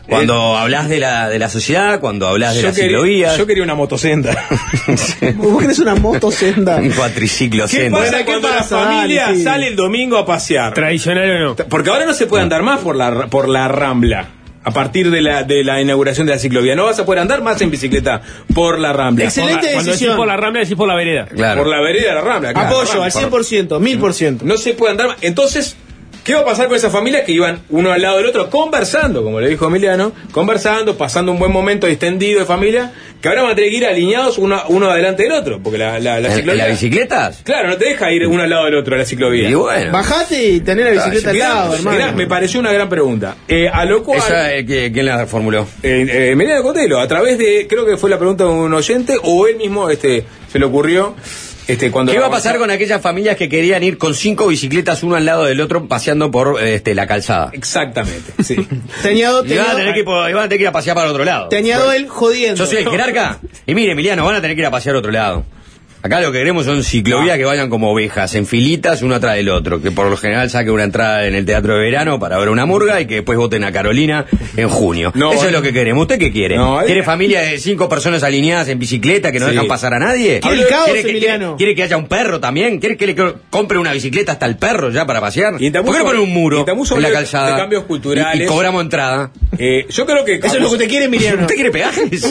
[SPEAKER 5] Cuando hablas de la sociedad, cuando hablas de las ciclovías.
[SPEAKER 11] Yo quería una motosenda.
[SPEAKER 14] ¿Vos querés una motosenda?
[SPEAKER 5] Un cuatriciclo
[SPEAKER 11] ¿Qué
[SPEAKER 5] senda.
[SPEAKER 11] pasa cuando la familia
[SPEAKER 14] Dale, sí.
[SPEAKER 11] sale el domingo a pasear?
[SPEAKER 13] Tradicional o no.
[SPEAKER 11] Porque ahora no se puede andar más por la Rambla. A partir de la inauguración de la ciclovía. No vas a poder andar más en bicicleta por la Rambla.
[SPEAKER 14] Excelente
[SPEAKER 13] Cuando decís
[SPEAKER 14] decisión.
[SPEAKER 13] por la Rambla, decís por la vereda.
[SPEAKER 5] Claro.
[SPEAKER 11] Por la vereda de la Rambla. Claro,
[SPEAKER 14] Apoyo al 100%, 1000%.
[SPEAKER 11] No se puede andar más. Entonces, ¿qué va a pasar con esas familias que iban uno al lado del otro conversando, como le dijo Emiliano, conversando, pasando un buen momento extendido de familia, que ahora van a tener que ir alineados uno adelante del otro? Porque la ciclovía...
[SPEAKER 5] ¿Las bicicletas?
[SPEAKER 11] Claro, no te deja ir uno al lado del otro a la ciclovía.
[SPEAKER 5] Y bueno.
[SPEAKER 14] Bajate y tenés la bicicleta al lado,
[SPEAKER 11] Mirá,
[SPEAKER 14] hermano.
[SPEAKER 11] me pareció una gran pregunta. A lo cual...
[SPEAKER 5] ¿Quién la formuló?
[SPEAKER 11] Emiliano Cotelo, a través de, creo que fue la pregunta de un oyente, o él mismo se le ocurrió... cuando
[SPEAKER 5] ¿Qué va a pasar con aquellas familias que querían ir con 5 bicicletas uno al lado del otro paseando por la calzada?
[SPEAKER 11] Exactamente, sí.
[SPEAKER 14] Te añado,
[SPEAKER 5] Y van a tener que ir a pasear para otro lado.
[SPEAKER 14] te añado el jodiendo.
[SPEAKER 5] Yo soy el jerarca. Y mire, Emiliano, van a tener que ir a pasear a otro lado. Acá lo que queremos son ciclovías que vayan como ovejas, en filitas, uno atrás del otro. Que por lo general saque una entrada en el Teatro de Verano para ver una murga y que después voten a Carolina en junio. Eso es lo que queremos. ¿Usted qué quiere? ¿Quiere familia de 5 personas alineadas en bicicleta que no dejan pasar a nadie?
[SPEAKER 14] ¿Quiere el caos, Emiliano?
[SPEAKER 5] ¿Quiere que haya un perro también? ¿Quiere que le compre una bicicleta hasta el perro ya para pasear? ¿Por qué no poner un muro en la calzada?
[SPEAKER 11] De cambios culturales.
[SPEAKER 5] Y cobramos entrada.
[SPEAKER 11] Yo creo que...
[SPEAKER 14] Eso es lo que usted quiere, Emiliano.
[SPEAKER 5] ¿Usted quiere peajes?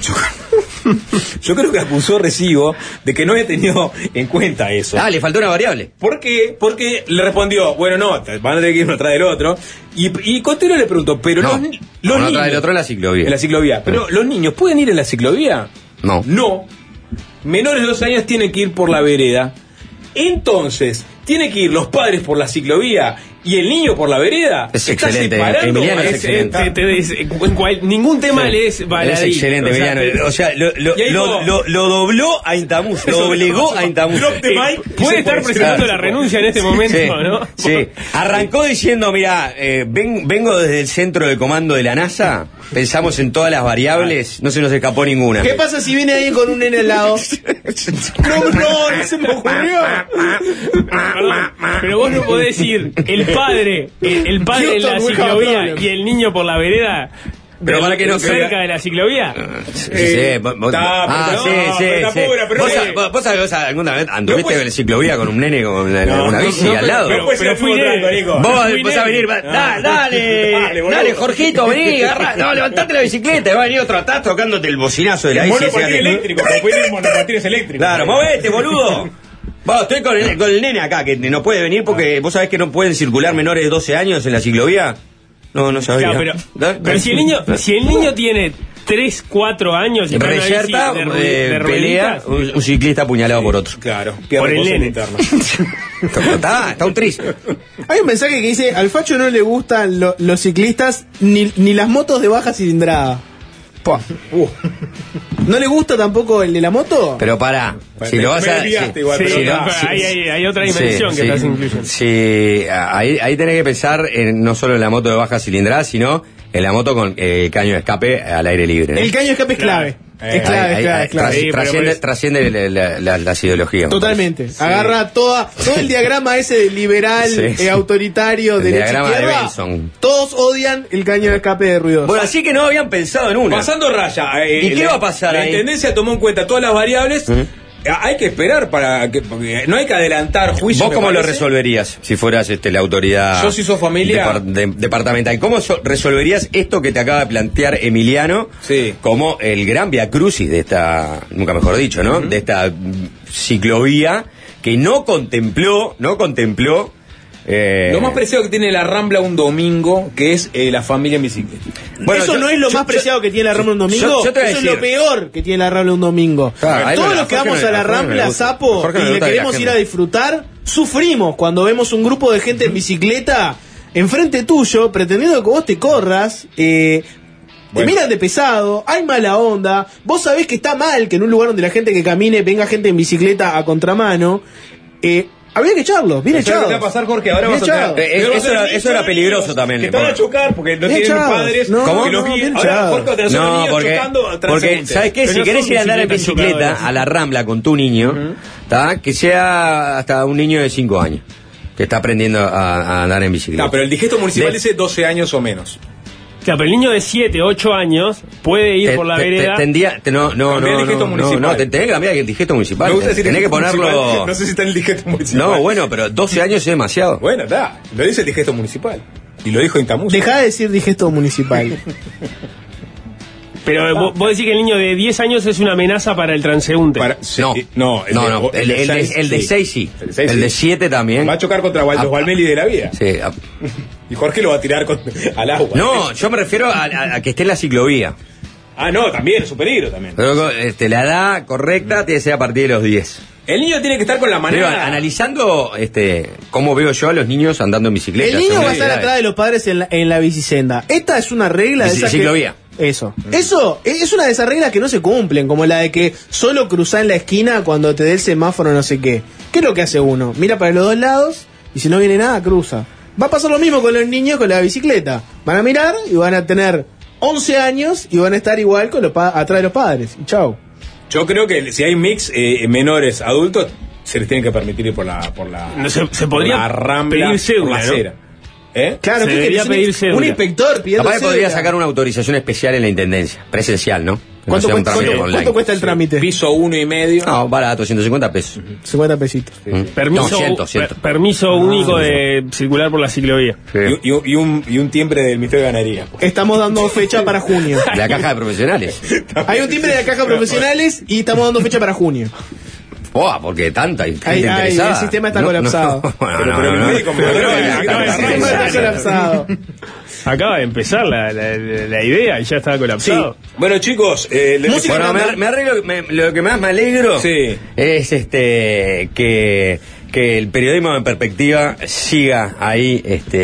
[SPEAKER 11] Yo creo que acusó recibo de que no había tenido en cuenta eso.
[SPEAKER 5] Le faltó una variable.
[SPEAKER 11] ¿Por qué? Porque le respondió, bueno, no, van a tener que ir uno atrás del otro. Y Cotelo le preguntó, pero los niños...
[SPEAKER 5] atrás del otro en la ciclovía.
[SPEAKER 11] En la ciclovía. Pero los niños, ¿pueden ir en la ciclovía?
[SPEAKER 5] No.
[SPEAKER 11] No. Menores de 2 años tienen que ir por la vereda. Entonces, tienen que ir los padres por la ciclovía y el niño por la vereda.
[SPEAKER 5] Es
[SPEAKER 11] ¿Está
[SPEAKER 5] excelente,
[SPEAKER 11] separando?
[SPEAKER 5] Emiliano es excelente.
[SPEAKER 13] Ningún tema le es baladí.
[SPEAKER 5] Es excelente, Emiliano. O sea, lo dobló a Intamuz, lo obligó a Intamuz.
[SPEAKER 13] Puede estar presentando la renuncia en este momento,
[SPEAKER 5] Sí,
[SPEAKER 13] ¿no?
[SPEAKER 5] sí. Arrancó diciendo, mira, vengo desde el centro de comando de la NASA, pensamos en todas las variables, no se nos escapó ninguna.
[SPEAKER 14] ¿Qué pasa si viene alguien con un nene al lado? No se me ocurrió.
[SPEAKER 13] Pero vos no podés ir el padre en la ciclovía y el niño por la vereda.
[SPEAKER 5] Pero para que no
[SPEAKER 13] cerca de la ciclovía.
[SPEAKER 5] Vos sabés, alguna vez anduviste en la ciclovía con un nene con una bici al lado.
[SPEAKER 13] Pero fui nene.
[SPEAKER 5] Vos vas a venir, dale, Jorgito, vení, agarrá, no, levantate la bicicleta, va a venir otro atrás tocándote el bocinazo de la bici.
[SPEAKER 11] Monopatines eléctricos.
[SPEAKER 5] Claro, movete, boludo. Estoy con el nene acá, que no puede venir porque vos sabés que no pueden circular menores de 12 años en la ciclovía. No sabía.
[SPEAKER 13] Claro, pero si el niño tiene 3, 4 años y
[SPEAKER 5] reyerta, pelea, un ciclista apuñalado por otro.
[SPEAKER 11] Claro,
[SPEAKER 13] por el nene.
[SPEAKER 5] Está un tris.
[SPEAKER 14] Hay un mensaje que dice, al Facho no le gustan los ciclistas ni las motos de baja cilindrada. ¿No le gusta tampoco el de la moto?
[SPEAKER 5] Pero pará, si lo vas a...
[SPEAKER 13] Hay otra dimensión que estás incluyendo.
[SPEAKER 5] Sí, ahí tenés que pensar no solo en la moto de baja cilindrada, sino en la moto con caño de escape al aire libre, ¿no?
[SPEAKER 14] El caño de escape es clave. Es clave.
[SPEAKER 5] Trasciende las ideologías.
[SPEAKER 14] Totalmente. Agarra todo el diagrama ese de liberal, autoritario,
[SPEAKER 5] el
[SPEAKER 14] derecha
[SPEAKER 5] diagrama
[SPEAKER 14] izquierda.
[SPEAKER 5] de Benson.
[SPEAKER 14] Todos odian el caño de escape de ruidos.
[SPEAKER 5] Bueno, así que no habían pensado en una.
[SPEAKER 11] Pasando raya.
[SPEAKER 5] ¿Y qué va a pasar ahí?
[SPEAKER 11] La Intendencia tomó en cuenta todas las variables. Hay que esperar porque no hay que adelantar juicios.
[SPEAKER 5] ¿Vos cómo lo resolverías si fueras la autoridad?
[SPEAKER 11] Yo si sos familia
[SPEAKER 5] departamental. ¿Cómo resolverías esto que te acaba de plantear Emiliano como el gran viacrucis de esta, nunca mejor dicho, ¿no? De esta ciclovía que no contempló
[SPEAKER 11] lo más preciado que tiene la Rambla un domingo, que es la familia en bicicleta.
[SPEAKER 14] Bueno, eso no es lo más preciado que tiene la Rambla un domingo. Eso es lo peor que tiene la Rambla un domingo. Todos los que vamos a la Rambla, Sapo, y le queremos ir a disfrutar, sufrimos cuando vemos un grupo de gente en bicicleta enfrente tuyo, pretendiendo que vos te corras. Te miran de pesado, hay mala onda. Vos sabés que está mal que en un lugar donde la gente que camine venga gente en bicicleta a contramano. Habría que echarlos, bien echados.
[SPEAKER 11] ¿Qué va a pasar, Jorge? Ahora vas a
[SPEAKER 5] eso era peligroso también.
[SPEAKER 11] Que te van a chocar porque no tienen padres.
[SPEAKER 5] ¿Cómo?
[SPEAKER 11] Que los guíen. Ahora, Jorge, tenés un niño chocando atrás.
[SPEAKER 5] Porque, ¿sabes qué? Si querés ir a andar en bicicleta a la Rambla con tu niño, que sea hasta un niño de 5 años que está aprendiendo a andar en bicicleta.
[SPEAKER 11] No, pero el digesto municipal dice 12 años o menos.
[SPEAKER 13] Claro, pero el niño de 7, 8 años puede ir por la vereda.
[SPEAKER 5] Tenés que cambiar el digesto municipal. Tenés que ponerlo.
[SPEAKER 11] No sé si está en el digesto municipal.
[SPEAKER 5] No, bueno, pero 12 años es demasiado.
[SPEAKER 11] Bueno, está. Lo dice el digesto municipal. Y lo dijo Intamus.
[SPEAKER 14] Dejá de decir digesto municipal.
[SPEAKER 13] Pero vos decís que el niño de 10 años es una amenaza para el transeúnte.
[SPEAKER 5] No. El de 6 sí. El de 7 también.
[SPEAKER 11] Va a chocar contra los Valmeli de la vida.
[SPEAKER 5] Sí.
[SPEAKER 11] Y Jorge lo va a tirar al agua.
[SPEAKER 5] No, yo me refiero a que esté en la ciclovía.
[SPEAKER 11] Ah, no, también, es un peligro también.
[SPEAKER 5] Pero la edad correcta tiene que ser a partir de los 10.
[SPEAKER 11] El niño tiene que estar con la manera.
[SPEAKER 5] Pero, analizando cómo veo yo a los niños andando en bicicleta.
[SPEAKER 14] El niño va a estar atrás de los padres en la bicicenda. Esta es una regla de esa
[SPEAKER 5] ciclovía.
[SPEAKER 14] Eso es una de esas reglas que no se cumplen, como la de que solo cruzá en la esquina cuando te dé el semáforo no sé qué. ¿Qué es lo que hace uno? Mira para los dos lados y si no viene nada, cruza. Va a pasar lo mismo con los niños con la bicicleta. Van a mirar y van a tener 11 años y van a estar igual con atrás de los padres. Y chau.
[SPEAKER 11] Yo creo que si hay mix menores adultos, se les tiene que permitir ir por la
[SPEAKER 13] se podría
[SPEAKER 11] por la rambla,
[SPEAKER 13] pedir cédula,
[SPEAKER 11] por la acera.
[SPEAKER 14] Claro,
[SPEAKER 13] se debería pedir cédula.
[SPEAKER 14] Un inspector pidiendo
[SPEAKER 5] capaz que podría
[SPEAKER 14] cédula.
[SPEAKER 5] sacar una autorización especial en la intendencia, presencial, ¿no?
[SPEAKER 14] ¿Cuánto cuesta el trámite?
[SPEAKER 11] Piso 1,5.
[SPEAKER 5] No, barato, 150 pesos.
[SPEAKER 14] 50 pesitos.
[SPEAKER 13] Permiso único de circular por la ciclovía.
[SPEAKER 11] Sí. Y un timbre del Ministerio de Ganadería.
[SPEAKER 14] Estamos dando fecha para junio.
[SPEAKER 5] La caja de profesionales.
[SPEAKER 14] Hay un timbre de la caja de profesionales y estamos dando fecha para junio.
[SPEAKER 5] Porque tanta gente
[SPEAKER 14] el sistema está colapsado.
[SPEAKER 11] Pero el médico
[SPEAKER 14] está colapsado.
[SPEAKER 13] Acaba de empezar la idea y ya estaba colapsado.
[SPEAKER 11] Sí. Bueno, chicos,
[SPEAKER 5] me arreglo, lo que más me alegro es que el periodismo en perspectiva siga ahí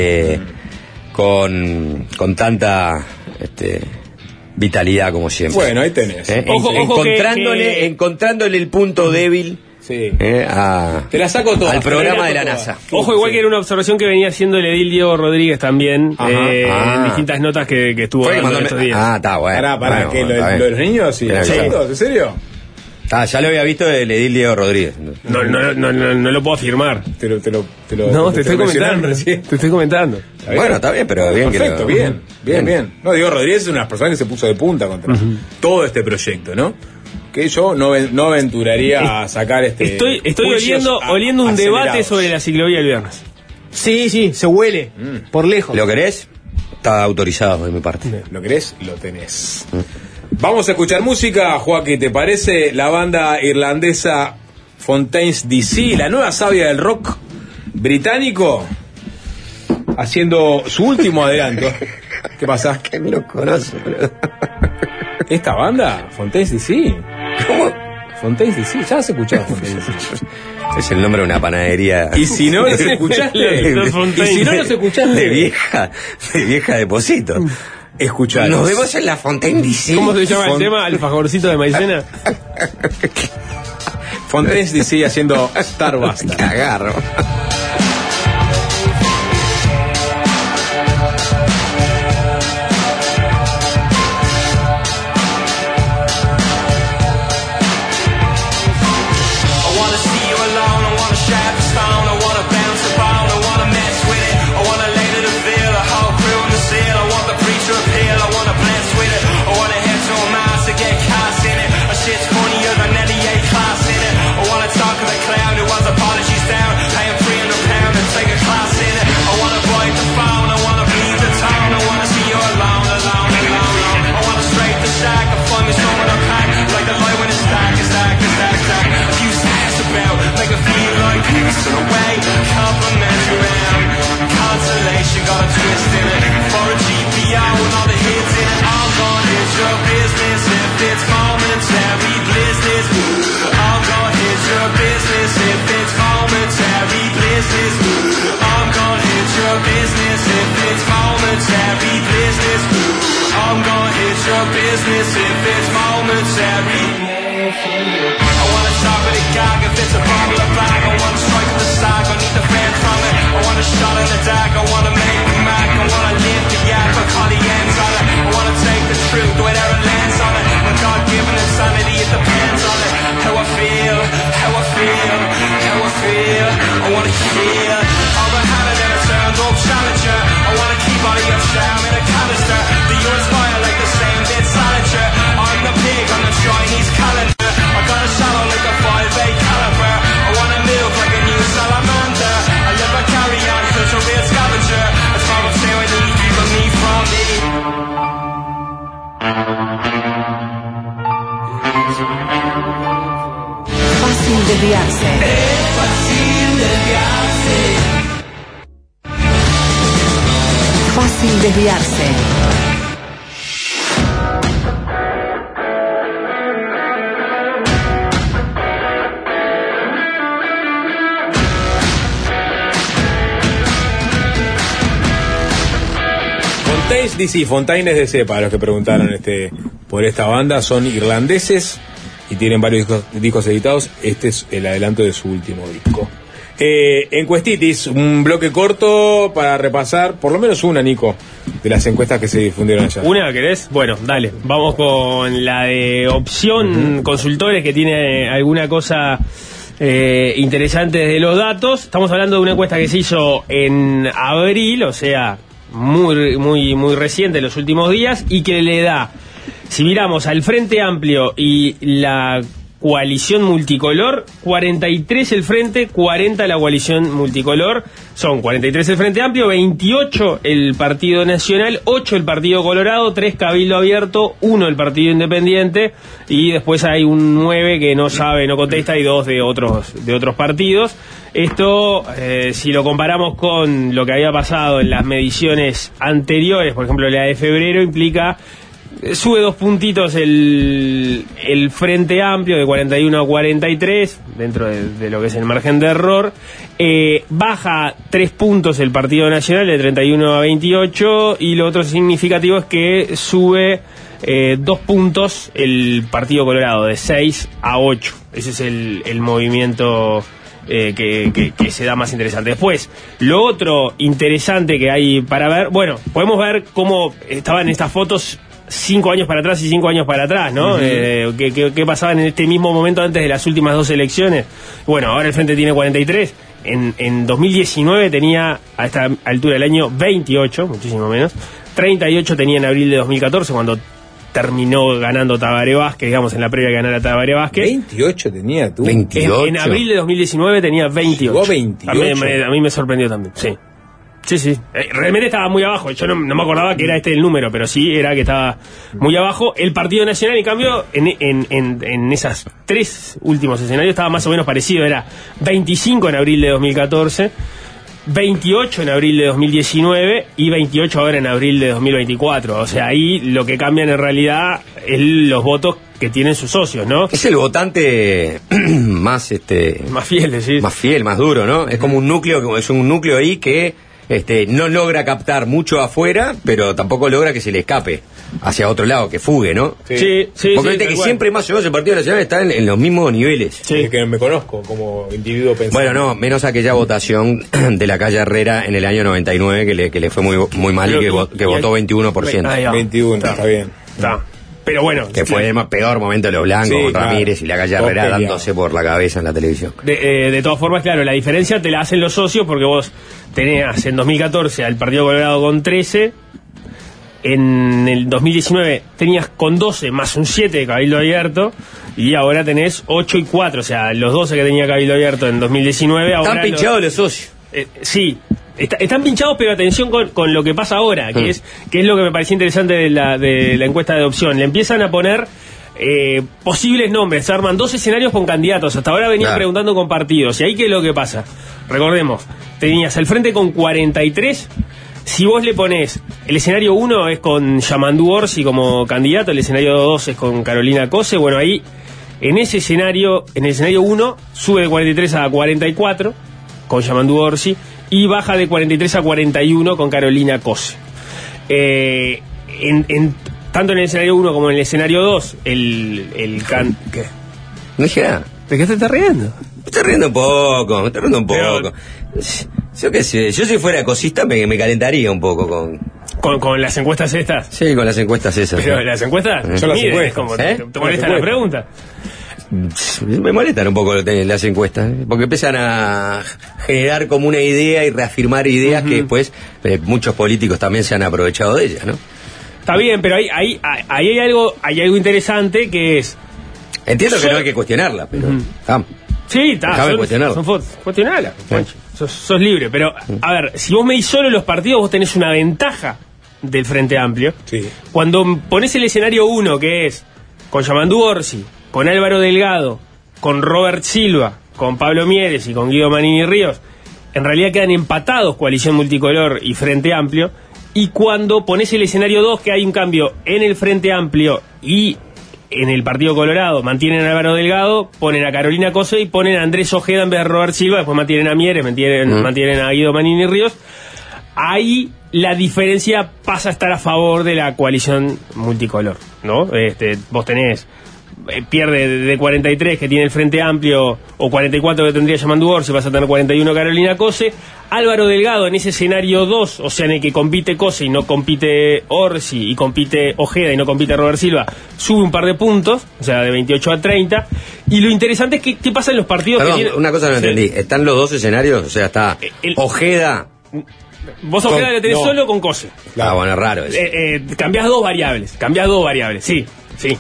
[SPEAKER 5] con tanta vitalidad como siempre.
[SPEAKER 11] Bueno, ahí tenés.
[SPEAKER 5] Encontrándole el punto débil.
[SPEAKER 11] Sí. Te la saco toda.
[SPEAKER 5] Al programa de la NASA.
[SPEAKER 13] Ojo, igual que era una observación que venía haciendo el edil Diego Rodríguez también en distintas notas que estuvo dando estos días.
[SPEAKER 5] Está bueno.
[SPEAKER 11] Para que lo de los niños, sí. ¿En serio?
[SPEAKER 5] Ya lo había visto el edil Diego Rodríguez.
[SPEAKER 13] No lo puedo afirmar.
[SPEAKER 11] Te
[SPEAKER 13] estoy comentando. Te estoy comentando.
[SPEAKER 5] Bueno, está bien, pero bien.
[SPEAKER 11] Perfecto, bien. No, Diego Rodríguez es una de las personas que se puso de punta contra todo este proyecto, ¿no? Que yo no aventuraría a sacar
[SPEAKER 13] Estoy oliendo un debate sobre la ciclovía el viernes.
[SPEAKER 14] Sí, se huele. Por lejos.
[SPEAKER 5] ¿Lo querés? Está autorizado de mi parte.
[SPEAKER 11] ¿Lo querés? Lo tenés. Vamos a escuchar música, Joaquín, ¿te parece? La banda irlandesa Fontaines DC, la nueva savia del rock británico, haciendo su último adelanto. ¿Qué pasa?
[SPEAKER 5] Que me lo conoce, bro.
[SPEAKER 11] ¿Esta banda? ¿Fontaines DC?
[SPEAKER 5] ¿Cómo?
[SPEAKER 11] Fontaines DC, ya has escuchado Fontaines DC.
[SPEAKER 5] Es el nombre de una panadería.
[SPEAKER 11] ¿Y si no los escuchaste?
[SPEAKER 5] De vieja Deposito.
[SPEAKER 11] Escuchar.
[SPEAKER 5] Nos vemos en la Fontaine DC.
[SPEAKER 13] ¿Cómo se llama el tema? ¿Alfajorcito de maicena?
[SPEAKER 11] Fontaines DC haciendo Star Basta.
[SPEAKER 5] Agarro.
[SPEAKER 2] Got a twist in it for a GPO and all the hits in it. I'm gonna hit your business if it's momentary business. I'm gonna hit your business if it's momentary business. I'm gonna hit your business if it's momentary business. I'm gonna hit your business if it's momentary. I wanna talk with a gag if it's a bottle of bag. I wanna strike with the sack, I need the fan from it. I want a shot in the dark, I wanna make me mad. I wanna live the yak, I call the ends on it. I wanna take the truth, whatever it lands on it. My God-given insanity, it depends on it. How I feel, how I feel, how I feel. I wanna hear all the hand and then I turned up challenger. I wanna keep all of your charm in a canister. The
[SPEAKER 1] desviarse.
[SPEAKER 2] Es fácil desviarse.
[SPEAKER 1] Fácil desviarse.
[SPEAKER 11] Fontaines DC, Fontaines DC, para los que preguntaron por esta banda, son irlandeses y tienen varios discos editados. Este es el adelanto de su último disco. Encuestitis, un bloque corto para repasar, por lo menos una, Nico, de las encuestas que se difundieron allá.
[SPEAKER 13] ¿Una querés? Bueno, dale, vamos con la de Opción Consultores, que tiene alguna cosa interesante desde los datos. Estamos hablando de una encuesta que se hizo en abril, o sea, muy reciente, en los últimos días, y que le da, si miramos al Frente Amplio y la coalición multicolor, 43 el Frente, 40 la coalición multicolor. Son 43 el Frente Amplio, 28 el Partido Nacional, 8 el Partido Colorado, 3 Cabildo Abierto, 1 el Partido Independiente, y después hay un 9 que no sabe, no contesta, y 2 de otros partidos. Esto, si lo comparamos con lo que había pasado en las mediciones anteriores, por ejemplo la de febrero, implica sube 2 puntitos el Frente Amplio de 41 a 43 dentro de lo que es el margen de error, baja 3 puntos el Partido Nacional de 31 a 28, y lo otro significativo es que sube 2 puntos el Partido Colorado de 6 a 8. Ese es el movimiento que se da más interesante. Después, lo otro interesante que hay para ver, bueno, podemos ver cómo estaban estas fotos 5 años para atrás y 5 años para atrás, ¿no? Uh-huh. ¿Qué pasaban en este mismo momento antes de las últimas 2 elecciones? Bueno, ahora el Frente tiene 43. En 2019 tenía, a esta altura del año, 28, muchísimo menos. 38 tenía en abril de 2014, cuando terminó ganando Tabaré Vázquez, digamos, en la previa que ganara Tabaré Vázquez.
[SPEAKER 11] 28 tenía tú.
[SPEAKER 13] 28. En abril de 2019 tenía 28.
[SPEAKER 11] ¿Llegó 28?
[SPEAKER 13] A mí me sorprendió también, sí. Sí. Realmente estaba muy abajo. Yo no me acordaba que era el número, pero sí era que estaba muy abajo. El Partido Nacional, en cambio, en esas 3 últimos escenarios estaba más o menos parecido. Era 25 en abril de 2014, 28 en abril de 2019 y 28 ahora en abril de 2024. O sea, ahí lo que cambian en realidad es los votos que tienen sus socios, ¿no?
[SPEAKER 5] Es el votante más
[SPEAKER 13] fiel, sí.
[SPEAKER 5] Más fiel, más duro, ¿no? Es como un núcleo ahí que no logra captar mucho afuera, pero tampoco logra que se le escape hacia otro lado, que fugue, ¿no?
[SPEAKER 13] Sí.
[SPEAKER 5] Porque viste que siempre más o menos el Partido Nacional está en los mismos niveles.
[SPEAKER 11] Sí. Es que me conozco como individuo pensante.
[SPEAKER 5] Bueno, no, menos aquella votación de la calle Herrera en el año 99 que le fue muy mal y que votó 21%.
[SPEAKER 11] 21, está bien.
[SPEAKER 13] Está. Pero bueno,
[SPEAKER 5] que fue el peor momento de los blancos, con Ramírez y la calle Herrera dándose por la cabeza en la televisión.
[SPEAKER 13] De todas formas, claro, la diferencia te la hacen los socios, porque vos tenías en 2014 al Partido Colorado con 13, en el 2019 tenías con 12 más un 7 de Cabildo Abierto, y ahora tenés 8 y 4, o sea, los 12 que tenía Cabildo Abierto en 2019...
[SPEAKER 5] Están pinchados los socios.
[SPEAKER 13] Sí. Están pinchados, pero atención con lo que pasa ahora, que es lo que me pareció interesante de la encuesta de Opción. Le empiezan a poner posibles nombres, se arman 2 escenarios con candidatos. Hasta ahora venían preguntando con partidos. Y ahí, ¿qué es lo que pasa? Recordemos, tenías el Frente con 43. Si vos le ponés, el escenario 1 es con Yamandú Orsi como candidato, el escenario 2 es con Carolina Cose. Bueno, ahí, en el escenario 1, sube de 43 a 44 con Yamandú Orsi, y baja de 43 a 41 con Carolina Cose. Tanto en el escenario 1 como en el escenario 2, ¿qué?
[SPEAKER 5] No dije nada.
[SPEAKER 13] ¿De qué te estás riendo?
[SPEAKER 5] Me estoy riendo un poco. Pero, yo qué sé, yo si fuera cosista me calentaría un poco
[SPEAKER 13] con las encuestas estas.
[SPEAKER 5] Sí, con las encuestas esas.
[SPEAKER 13] Pero las encuestas,
[SPEAKER 11] son las encuestas.
[SPEAKER 13] Como te molesta la pregunta.
[SPEAKER 5] Me molestan un poco las encuestas, porque empiezan a generar como una idea y reafirmar ideas que después muchos políticos también se han aprovechado de ellas, ¿no?
[SPEAKER 13] Está bien, pero ahí hay algo interesante, que es...
[SPEAKER 5] Entiendo que no hay que cuestionarla, pero...
[SPEAKER 13] Sí, está. Son cuestionarla. Sos libre, pero a ver, si vos medís solo los partidos, vos tenés una ventaja del Frente Amplio.
[SPEAKER 11] Sí.
[SPEAKER 13] Cuando ponés el escenario 1, que es con Yamandú Orsi, con Álvaro Delgado, con Robert Silva, con Pablo Mieres y con Guido Manini Ríos, en realidad quedan empatados Coalición Multicolor y Frente Amplio, y cuando pones el escenario 2, que hay un cambio en el Frente Amplio y en el Partido Colorado, mantienen a Álvaro Delgado, ponen a Carolina Cose y ponen a Andrés Ojeda en vez de Robert Silva, después mantienen a Mieres, mantienen a Guido Manini Ríos. Ahí la diferencia pasa a estar a favor de la Coalición Multicolor, ¿no? Vos tenés, pierde de 43 que tiene el Frente Amplio, o 44 que tendría Yamandu Orsi, vas a tener 41 Carolina Cose. Álvaro Delgado en ese escenario 2, o sea, en el que compite Cose y no compite Orsi, y compite Ojeda y no compite Robert Silva, sube un par de puntos, o sea, de 28 a 30. Y lo interesante es que qué pasa en los partidos.
[SPEAKER 5] Perdón,
[SPEAKER 13] que tienen...
[SPEAKER 5] una cosa no entendí. ¿Están los dos escenarios? O sea, está Ojeda...
[SPEAKER 13] Vos Ojeda le tenés solo con Cose.
[SPEAKER 5] Ah, bueno, es raro eso.
[SPEAKER 13] Cambiás dos variables, sí, es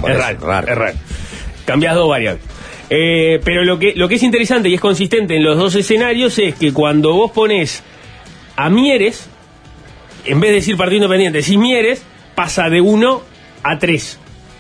[SPEAKER 13] raro. Cambiás dos variables. Pero lo que es interesante y es consistente en los dos escenarios es que cuando vos ponés a Mieres, en vez de decir Partido Independiente, decís Mieres, pasa de 1 a 3.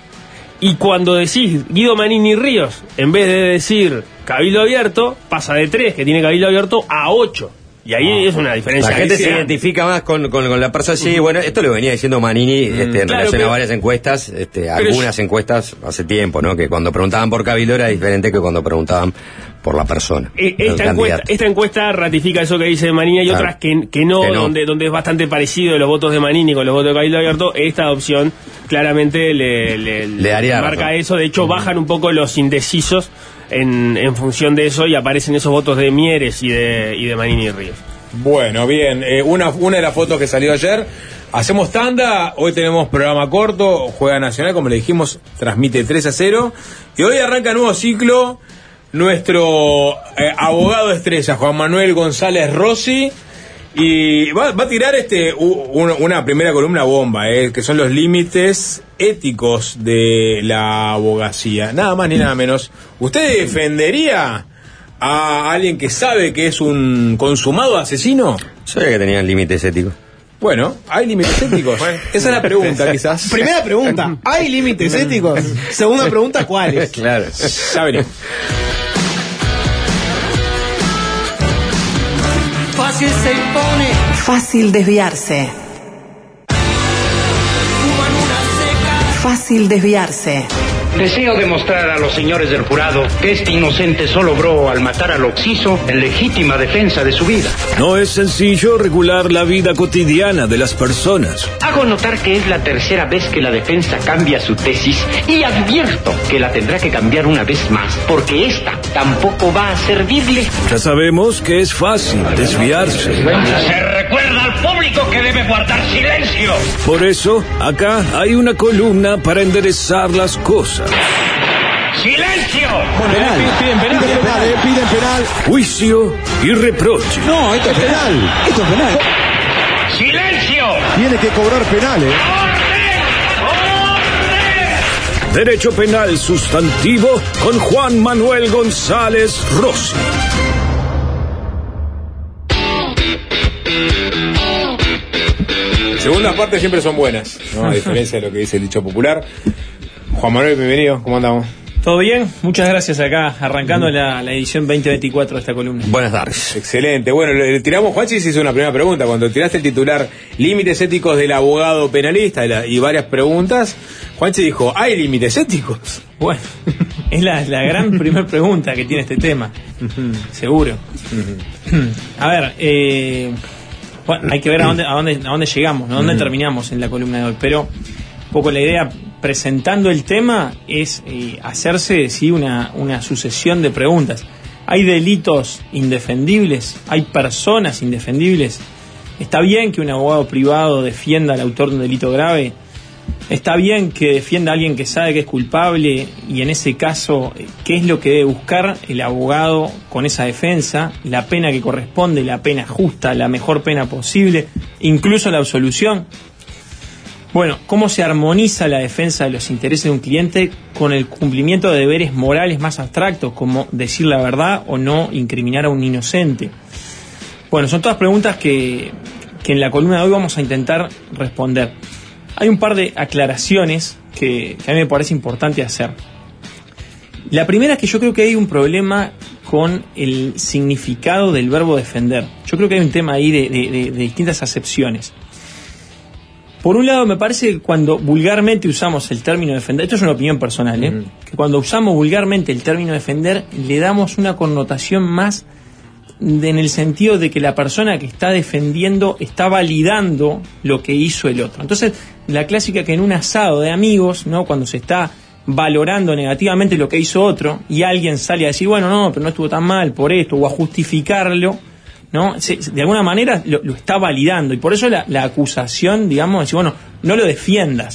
[SPEAKER 13] Y cuando decís Guido Manini Ríos, en vez de decir Cabildo Abierto, pasa de 3, que tiene Cabildo Abierto, a 8. Y ahí es una diferencia.
[SPEAKER 5] La gente se identifica más con la persona. Sí, bueno, esto lo venía diciendo Manini en relación a varias encuestas, algunas encuestas hace tiempo, ¿no? Que cuando preguntaban por Cabildo era diferente que cuando preguntaban por la persona.
[SPEAKER 13] Esta encuesta ratifica eso que dice Manini. Hay otras que no, donde es bastante parecido los votos de Manini con los votos de Cabildo Abierto. Esta opción claramente le daría marca razón. Eso. De hecho, bajan un poco los indecisos en función de eso, y aparecen esos votos de Mieres y de Manini Ríos.
[SPEAKER 11] Bueno, bien, una de las fotos que salió ayer. Hacemos tanda, hoy tenemos programa corto, juega Nacional, como le dijimos, transmite 3-0, y hoy arranca nuevo ciclo nuestro abogado estrella, Juan Manuel González Rossi, y va a tirar una primera columna bomba, que son los límites éticos de la abogacía, nada más ni nada menos. ¿Usted defendería a alguien que sabe que es un consumado asesino?
[SPEAKER 5] Sabía que tenían límites éticos.
[SPEAKER 11] Bueno, ¿hay límites éticos? Esa es la pregunta, quizás.
[SPEAKER 14] Primera pregunta, ¿hay límites éticos? Segunda pregunta, ¿cuáles?
[SPEAKER 5] Claro.
[SPEAKER 11] Ya veremos.
[SPEAKER 1] Fácil se impone. Fácil desviarse. Fácil desviarse.
[SPEAKER 17] Deseo demostrar a los señores del jurado que este inocente solo obró al matar al occiso en legítima defensa de su vida.
[SPEAKER 18] No es sencillo regular la vida cotidiana de las personas.
[SPEAKER 17] Hago notar que es la tercera vez que la defensa cambia su tesis y advierto que la tendrá que cambiar una vez más, porque esta tampoco va a servirle.
[SPEAKER 18] Ya sabemos que es fácil desviarse.
[SPEAKER 17] Se recuerda al público que debe guardar silencio.
[SPEAKER 18] Por eso, acá hay una columna para enderezar las cosas.
[SPEAKER 17] ¡Silencio!
[SPEAKER 3] Penal. Piden penal.
[SPEAKER 18] Juicio y reproche.
[SPEAKER 3] No, esto es penal. Esto es penal.
[SPEAKER 17] ¡Silencio!
[SPEAKER 3] Tiene que cobrar penal,
[SPEAKER 18] Derecho penal sustantivo con Juan Manuel González Rossi.
[SPEAKER 11] Segundas partes siempre son buenas, ¿no? A diferencia de lo que dice el dicho popular. Juan Manuel, bienvenido, ¿cómo andamos?
[SPEAKER 19] ¿Todo bien? Muchas gracias acá, arrancando la edición 2024 de esta columna.
[SPEAKER 5] Buenas tardes.
[SPEAKER 11] Excelente. Bueno, le tiramos, Juanchi se hizo una primera pregunta. Cuando tiraste el titular Límites éticos del abogado penalista y varias preguntas, Juanchi dijo, ¿hay límites éticos?
[SPEAKER 19] Bueno, es la gran primera pregunta que tiene este tema. Seguro. A ver, bueno, hay que ver a dónde llegamos, ¿no? Dónde terminamos en la columna de hoy. Pero un poco la idea, presentando el tema, es hacerse una sucesión de preguntas. ¿Hay delitos indefendibles? ¿Hay personas indefendibles? ¿Está bien que un abogado privado defienda al autor de un delito grave? ¿Está bien que defienda a alguien que sabe que es culpable? Y en ese caso, ¿qué es lo que debe buscar el abogado con esa defensa? La pena que corresponde, la pena justa, la mejor pena posible, incluso la absolución. Bueno, ¿cómo se armoniza la defensa de los intereses de un cliente con el cumplimiento de deberes morales más abstractos, como decir la verdad o no incriminar a un inocente? Bueno, son todas preguntas que en la columna de hoy vamos a intentar responder. Hay un par de aclaraciones que a mí me parece importante hacer. La primera es que yo creo que hay un problema con el significado del verbo defender. Yo creo que hay un tema ahí de distintas acepciones. Por un lado, me parece que cuando vulgarmente usamos el término defender, esto es una opinión personal, que cuando usamos vulgarmente el término defender, le damos una connotación más en el sentido de que la persona que está defendiendo está validando lo que hizo el otro. Entonces, la clásica que en un asado de amigos, ¿no?, cuando se está valorando negativamente lo que hizo otro y alguien sale a decir, bueno, no, pero no estuvo tan mal por esto, o a justificarlo, ¿no? De alguna manera lo está validando, y por eso la acusación, digamos, decir, bueno, no lo defiendas.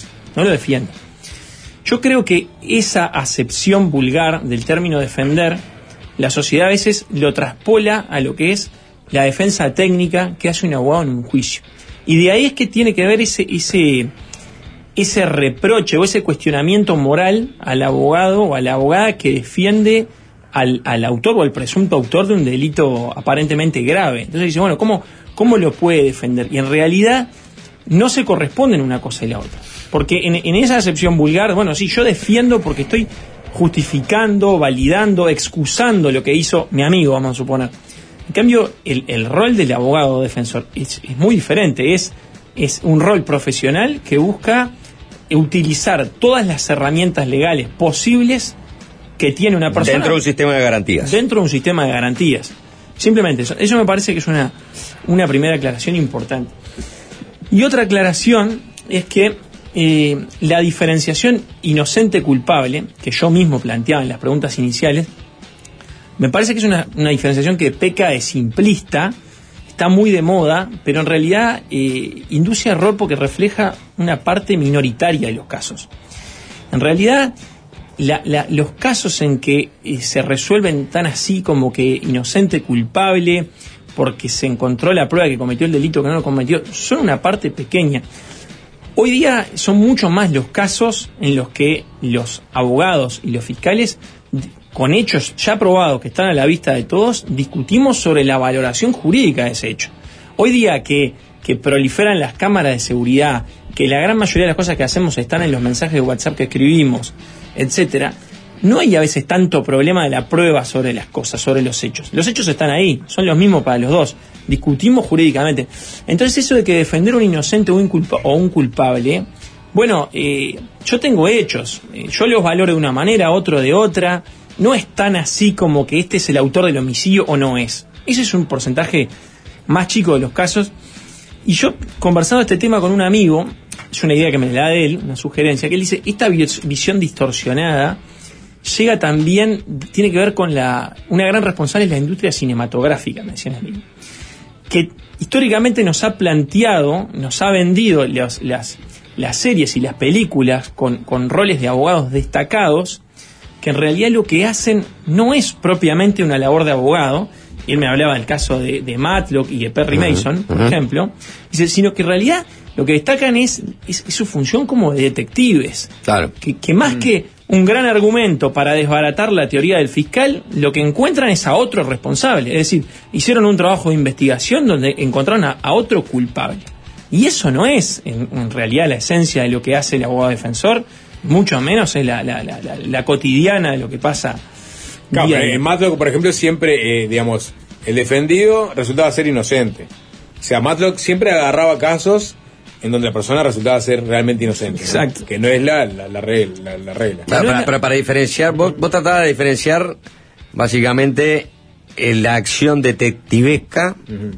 [SPEAKER 19] Yo creo que esa acepción vulgar del término defender, la sociedad a veces lo traspola a lo que es la defensa técnica que hace un abogado en un juicio. Y de ahí es que tiene que haber ese reproche o ese cuestionamiento moral al abogado o a la abogada que defiende al autor o al presunto autor de un delito aparentemente grave. Entonces dice, bueno, ¿cómo lo puede defender? Y en realidad no se corresponden una cosa y la otra. Porque en esa acepción vulgar, bueno, sí, yo defiendo porque estoy justificando, validando, excusando lo que hizo mi amigo, vamos a suponer. En cambio, el rol del abogado defensor es muy diferente. Es un rol profesional que busca utilizar todas las herramientas legales posibles que tiene una persona
[SPEAKER 5] dentro de un sistema de garantías. Simplemente eso me parece que es una primera aclaración importante. Y otra aclaración es que la diferenciación inocente-culpable, que yo mismo planteaba en las preguntas iniciales, me parece que es una diferenciación que peca de simplista, está muy de moda, pero en realidad induce a error porque refleja una parte minoritaria de los casos. En realidad, los casos en que se resuelven tan así como que inocente-culpable, porque se encontró la prueba que cometió el delito que no lo cometió, son una parte pequeña. Hoy día son mucho más los casos en los que los abogados y los fiscales, con hechos ya probados que están a la vista de todos, discutimos sobre la valoración jurídica de ese hecho. Hoy día que proliferan las cámaras de seguridad, que la gran mayoría de las cosas que hacemos están en los mensajes de WhatsApp que escribimos, etcétera, no hay a veces tanto problema de la prueba sobre las cosas, sobre los hechos. Los hechos están ahí, son los mismos para los dos. Discutimos jurídicamente. Entonces eso de que defender a un inocente o un culpable, bueno, yo tengo hechos, yo los valoro de una manera, otro de otra. No es tan así como que este es el autor del homicidio o no es. Ese es un porcentaje más chico de los casos. Y yo, conversando este tema con un amigo, es una idea que me la da de él, una sugerencia, que él dice, esta visión distorsionada llega también, tiene que ver con una gran responsable es la industria cinematográfica, me decían a mí, que históricamente nos ha planteado, nos ha vendido las series y las películas con roles de abogados destacados, que en realidad lo que hacen no es propiamente una labor de abogado. Y él me hablaba del caso de Matlock y de Perry Mason, por ejemplo, dice, sino que en realidad lo que destacan es su función como de detectives. Claro.
[SPEAKER 19] Que más que un gran argumento para desbaratar la teoría del fiscal, lo que encuentran es a otro responsable. Es decir, hicieron un trabajo de investigación donde encontraron a otro culpable. Y eso no es en realidad la esencia de lo que hace el abogado defensor, mucho menos es la cotidiana de lo que pasa.
[SPEAKER 11] Claro, en Matlock, por ejemplo, siempre, digamos, el defendido resultaba ser inocente. O sea, Matlock siempre agarraba casos en donde la persona resultaba ser realmente inocente.
[SPEAKER 19] Exacto.
[SPEAKER 11] ¿No? Que no es la regla.
[SPEAKER 5] Pero para diferenciar, vos tratabas de diferenciar básicamente la acción detectivesca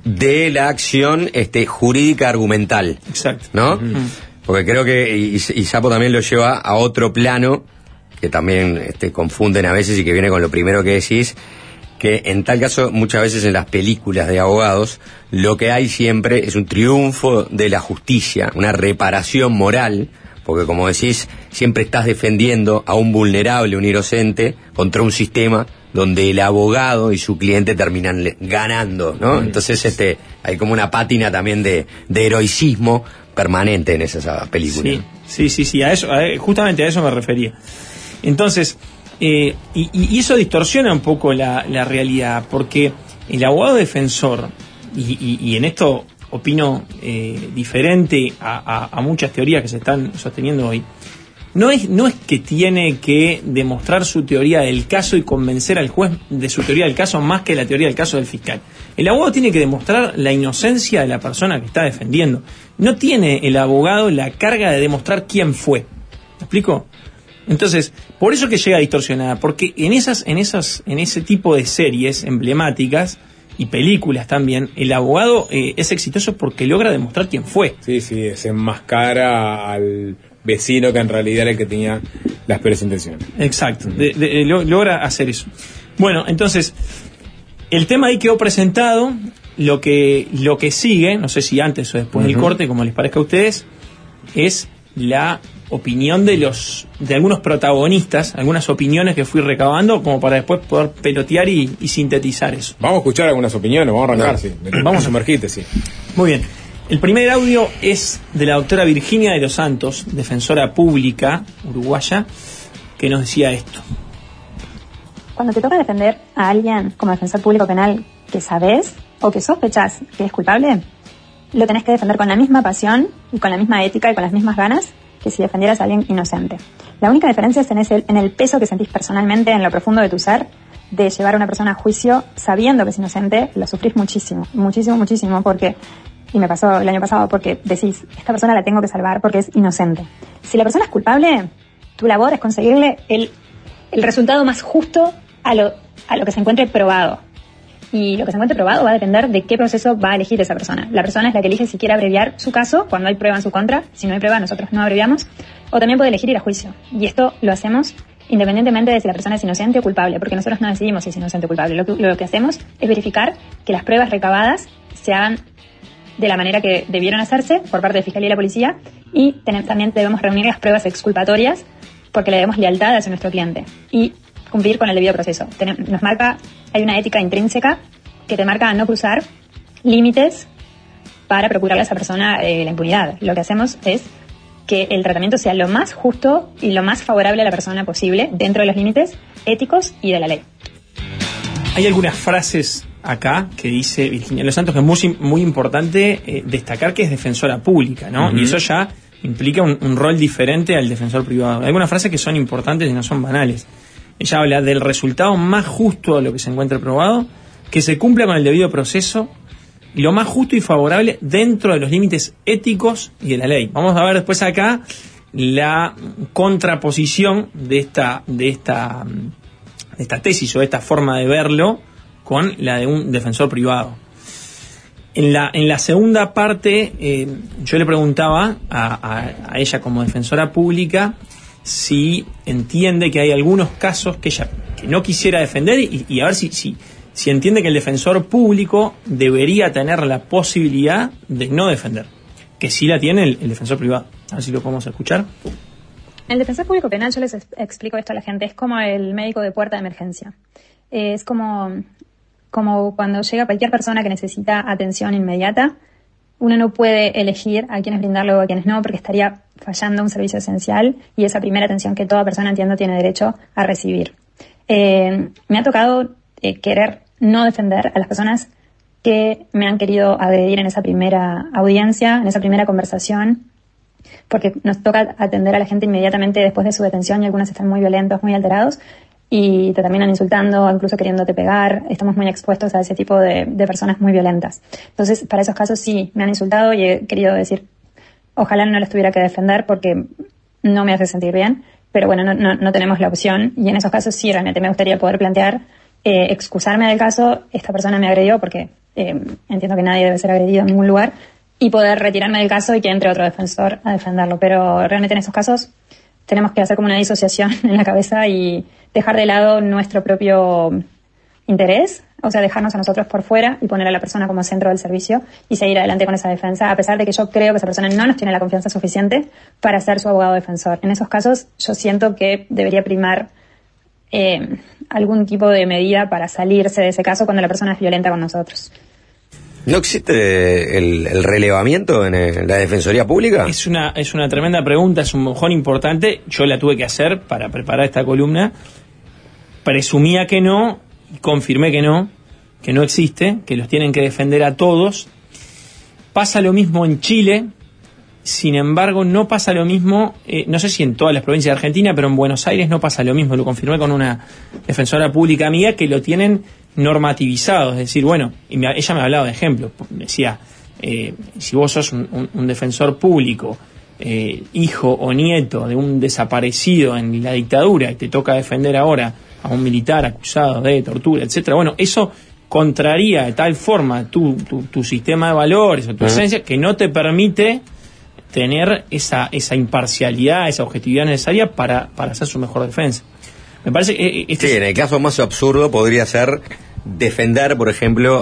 [SPEAKER 5] de la acción jurídica argumental.
[SPEAKER 19] Exacto.
[SPEAKER 5] ¿No? Porque creo que, y Sapo también lo lleva a otro plano, que también confunden a veces y que viene con lo primero que decís, que en tal caso muchas veces en las películas de abogados lo que hay siempre es un triunfo de la justicia, una reparación moral, porque como decís, siempre estás defendiendo a un vulnerable, un inocente, contra un sistema donde el abogado y su cliente terminan ganando, ¿no? Entonces hay como una pátina también de heroicismo permanente en esa película.
[SPEAKER 19] Sí, a eso, justamente a eso me refería. Entonces, y eso distorsiona un poco la realidad, porque el abogado defensor, y en esto opino diferente a muchas teorías que se están sosteniendo hoy, no es que tiene que demostrar su teoría del caso y convencer al juez de su teoría del caso más que la teoría del caso del fiscal. El abogado tiene que demostrar la inocencia de la persona que está defendiendo. No tiene el abogado la carga de demostrar quién fue. ¿Me explico? Entonces, por eso que llega distorsionada, porque en ese tipo de series emblemáticas y películas también, el abogado es exitoso porque logra demostrar quién fue.
[SPEAKER 11] Sí, se enmascara al vecino que en realidad era el que tenía las peores intenciones.
[SPEAKER 19] Exacto, logra hacer eso. Bueno, entonces, el tema ahí quedó presentado. Lo que sigue, no sé si antes o después del corte, como les parezca a ustedes, es la opinión de algunos protagonistas, algunas opiniones que fui recabando como para después poder pelotear y sintetizar eso.
[SPEAKER 11] Vamos a escuchar algunas opiniones, vamos a arrancar, sí. Vamos a sumergirte, sí.
[SPEAKER 19] Muy bien. El primer audio es de la doctora Virginia de los Santos, defensora pública uruguaya, que nos decía esto.
[SPEAKER 20] Cuando te toca defender a alguien como defensor público penal que sabes o que sospechas que es culpable, lo tenés que defender con la misma pasión y con la misma ética y con las mismas ganas que si defendieras a alguien inocente. La única diferencia es en el peso que sentís personalmente en lo profundo de tu ser de llevar a una persona a juicio sabiendo que es inocente. Lo sufrís muchísimo, porque, y me pasó el año pasado, porque decís, esta persona la tengo que salvar porque es inocente. Si la persona es culpable, tu labor es conseguirle el resultado más justo a lo que se encuentre probado. Y lo que se encuentre probado va a depender de qué proceso va a elegir esa persona. La persona es la que elige si quiere abreviar su caso cuando hay prueba en su contra. Si no hay prueba, nosotros no abreviamos. O también puede elegir ir a juicio. Y esto lo hacemos independientemente de si la persona es inocente o culpable, porque nosotros no decidimos si es inocente o culpable. Lo que hacemos es verificar que las pruebas recabadas se hagan de la manera que debieron hacerse por parte de Fiscalía y la Policía, y también debemos reunir las pruebas exculpatorias porque le debemos lealtad hacia nuestro cliente y cumplir con el debido proceso. Hay una ética intrínseca que te marca a no cruzar límites para procurarle a esa persona la impunidad. Lo que hacemos es que el tratamiento sea lo más justo y lo más favorable a la persona posible dentro de los límites éticos y de la ley.
[SPEAKER 19] Hay algunas frases acá que dice Virginia de los Santos que es muy importante destacar que es defensora pública, ¿no? Y eso ya implica un rol diferente al defensor privado. Hay algunas frases que son importantes y no son banales. Ella habla del resultado más justo a lo que se encuentre probado, que se cumpla con el debido proceso y lo más justo y favorable dentro de los límites éticos y de la ley. Vamos a ver después acá la contraposición de esta tesis o de esta forma de verlo con la de un defensor privado. En la segunda parte, yo le preguntaba a ella como defensora pública si entiende que hay algunos casos que ella que no quisiera defender y a ver si entiende que el defensor público debería tener la posibilidad de no defender, que sí la tiene el defensor privado. A ver si lo podemos escuchar.
[SPEAKER 20] El defensor público penal, yo les explico esto a la gente, es como el médico de puerta de emergencia. Es como cuando llega cualquier persona que necesita atención inmediata, uno no puede elegir a quienes brindarlo o a quienes no, porque estaría fallando un servicio esencial y esa primera atención que toda persona, entiendo, tiene derecho a recibir. Me ha tocado querer no defender a las personas que me han querido agredir en esa primera audiencia, en esa primera conversación, porque nos toca atender a la gente inmediatamente después de su detención y algunos están muy violentos, muy alterados y te terminan insultando, incluso queriéndote pegar. Estamos muy expuestos a ese tipo de personas muy violentas. Entonces, para esos casos sí, me han insultado y he querido decir, ojalá no los tuviera que defender porque no me hace sentir bien, pero bueno, no tenemos la opción y en esos casos sí, realmente me gustaría poder plantear, excusarme del caso, esta persona me agredió porque entiendo que nadie debe ser agredido en ningún lugar, y poder retirarme del caso y que entre otro defensor a defenderlo. Pero realmente en esos casos tenemos que hacer como una disociación en la cabeza y dejar de lado nuestro propio interés, o sea, dejarnos a nosotros por fuera y poner a la persona como centro del servicio y seguir adelante con esa defensa, a pesar de que yo creo que esa persona no nos tiene la confianza suficiente para ser su abogado defensor. En esos casos yo siento que debería primar algún tipo de medida para salirse de ese caso cuando la persona es violenta con nosotros.
[SPEAKER 5] ¿No existe el relevamiento en la Defensoría Pública?
[SPEAKER 19] Es una tremenda pregunta, es un mojón importante. Yo la tuve que hacer para preparar esta columna. Presumía que no, confirmé que no existe, que los tienen que defender a todos. Pasa lo mismo en Chile, Sin embargo, no pasa lo mismo, no sé si en todas las provincias de Argentina, pero en Buenos Aires no pasa lo mismo. Lo confirmé con una defensora pública amiga que lo tienen normativizado. Es decir, bueno, ella me hablaba de ejemplos. Decía, si vos sos un defensor público, hijo o nieto de un desaparecido en la dictadura y te toca defender ahora a un militar acusado de tortura, etcétera, bueno, eso contraría de tal forma tu sistema de valores o tu esencia que no te permite tener esa imparcialidad, esa objetividad necesaria para hacer su mejor defensa. Me parece que
[SPEAKER 5] en el caso más absurdo podría ser defender, por ejemplo,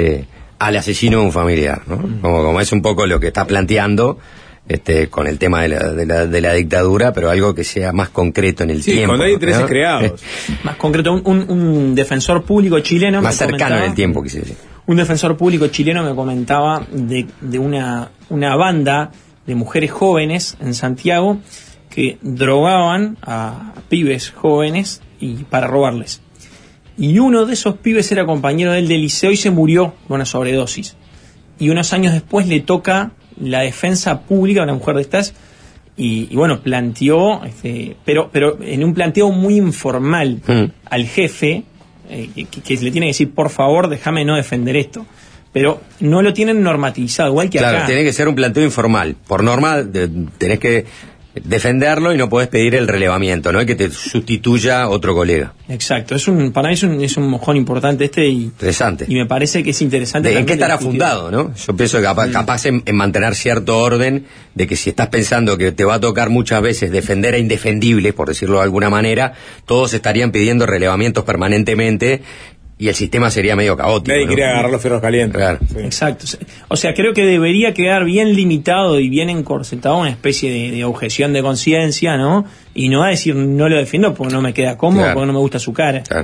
[SPEAKER 5] al asesino de un familiar, ¿no? Como es un poco lo que está planteando con el tema de la dictadura, pero algo que sea más concreto en el tiempo.
[SPEAKER 11] Cuando hay intereses creados.
[SPEAKER 19] Más concreto, un defensor público chileno...
[SPEAKER 5] Más cercano en el tiempo, quise decir.
[SPEAKER 19] Un defensor público chileno me comentaba de una banda de mujeres jóvenes en Santiago que drogaban a pibes jóvenes para robarles. Y uno de esos pibes era compañero del liceo y se murió con una sobredosis. Y unos años después le toca la defensa pública a una mujer de estas y bueno, planteó, pero en un planteo muy informal al jefe, que le tiene que decir, por favor, déjame no defender esto. Pero no lo tienen normativizado, igual que acá.
[SPEAKER 5] Claro, tiene que ser un planteo informal. Por norma, tenés que defenderlo y no podés pedir el relevamiento, no es que te sustituya otro colega.
[SPEAKER 19] Exacto, para mí es un mojón importante
[SPEAKER 5] interesante.
[SPEAKER 19] Y me parece que es interesante.
[SPEAKER 5] ¿En qué estará fundado, no? Yo pienso que capaz en mantener cierto orden, de que si estás pensando que te va a tocar muchas veces defender a indefendibles, por decirlo de alguna manera, todos estarían pidiendo relevamientos permanentemente y el sistema sería medio caótico.
[SPEAKER 11] Nadie quiere agarrar los fierros calientes.
[SPEAKER 5] Claro.
[SPEAKER 11] Sí.
[SPEAKER 19] Exacto. O sea, creo que debería quedar bien limitado y bien encorsetado una especie de objeción de conciencia, ¿no? Y no a decir no lo defiendo porque no me queda cómodo, porque no me gusta su cara.
[SPEAKER 5] Claro.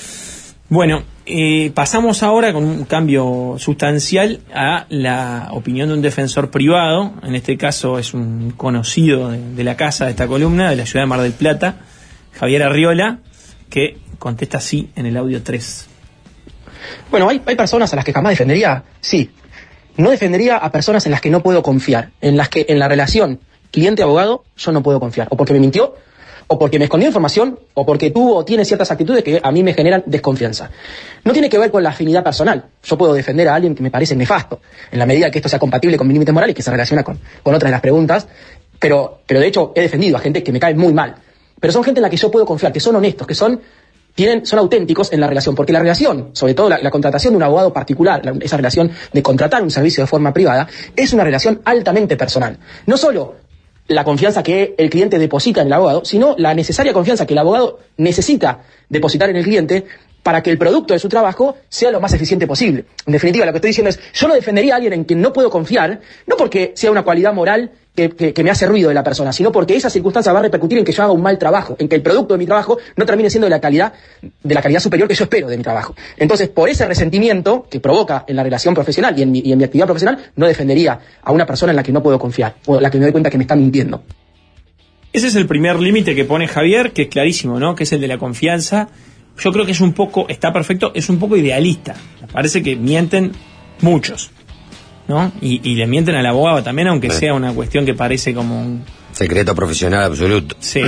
[SPEAKER 19] Bueno, pasamos ahora con un cambio sustancial a la opinión de un defensor privado. En este caso es un conocido de la casa de esta columna, de la ciudad de Mar del Plata, Javier Arriola, que contesta así en el audio 3.
[SPEAKER 21] Bueno, hay personas a las que jamás defendería, sí. No defendería a personas en las que no puedo confiar, en las que en la relación cliente-abogado yo no puedo confiar, o porque me mintió, o porque me escondió información, o porque tuvo o tiene ciertas actitudes que a mí me generan desconfianza. No tiene que ver con la afinidad personal. Yo puedo defender a alguien que me parece nefasto, en la medida que esto sea compatible con mis límites morales, que se relaciona con otras de las preguntas, pero de hecho he defendido a gente que me cae muy mal. Pero son gente en la que yo puedo confiar, que son honestos, que son auténticos en la relación, porque la relación, sobre todo la contratación de un abogado particular, esa relación de contratar un servicio de forma privada, es una relación altamente personal. No solo la confianza que el cliente deposita en el abogado, sino la necesaria confianza que el abogado necesita depositar en el cliente para que el producto de su trabajo sea lo más eficiente posible. En definitiva, lo que estoy diciendo es, yo no defendería a alguien en quien no puedo confiar, no porque sea una cualidad moral que me hace ruido de la persona, sino porque esa circunstancia va a repercutir en que yo haga un mal trabajo, en que el producto de mi trabajo no termine siendo de la calidad superior que yo espero de mi trabajo. Entonces, por ese resentimiento que provoca en la relación profesional y en mi actividad profesional, no defendería a una persona en la que no puedo confiar, o en la que me doy cuenta que me está mintiendo.
[SPEAKER 19] Ese es el primer límite que pone Javier, que es clarísimo, ¿no? Que es el de la confianza. Yo creo que es un poco, está perfecto, es un poco idealista. Me parece que mienten muchos, ¿no? Y le mienten al abogado también, aunque sea una cuestión que parece como un
[SPEAKER 5] secreto profesional absoluto.
[SPEAKER 19] Sí.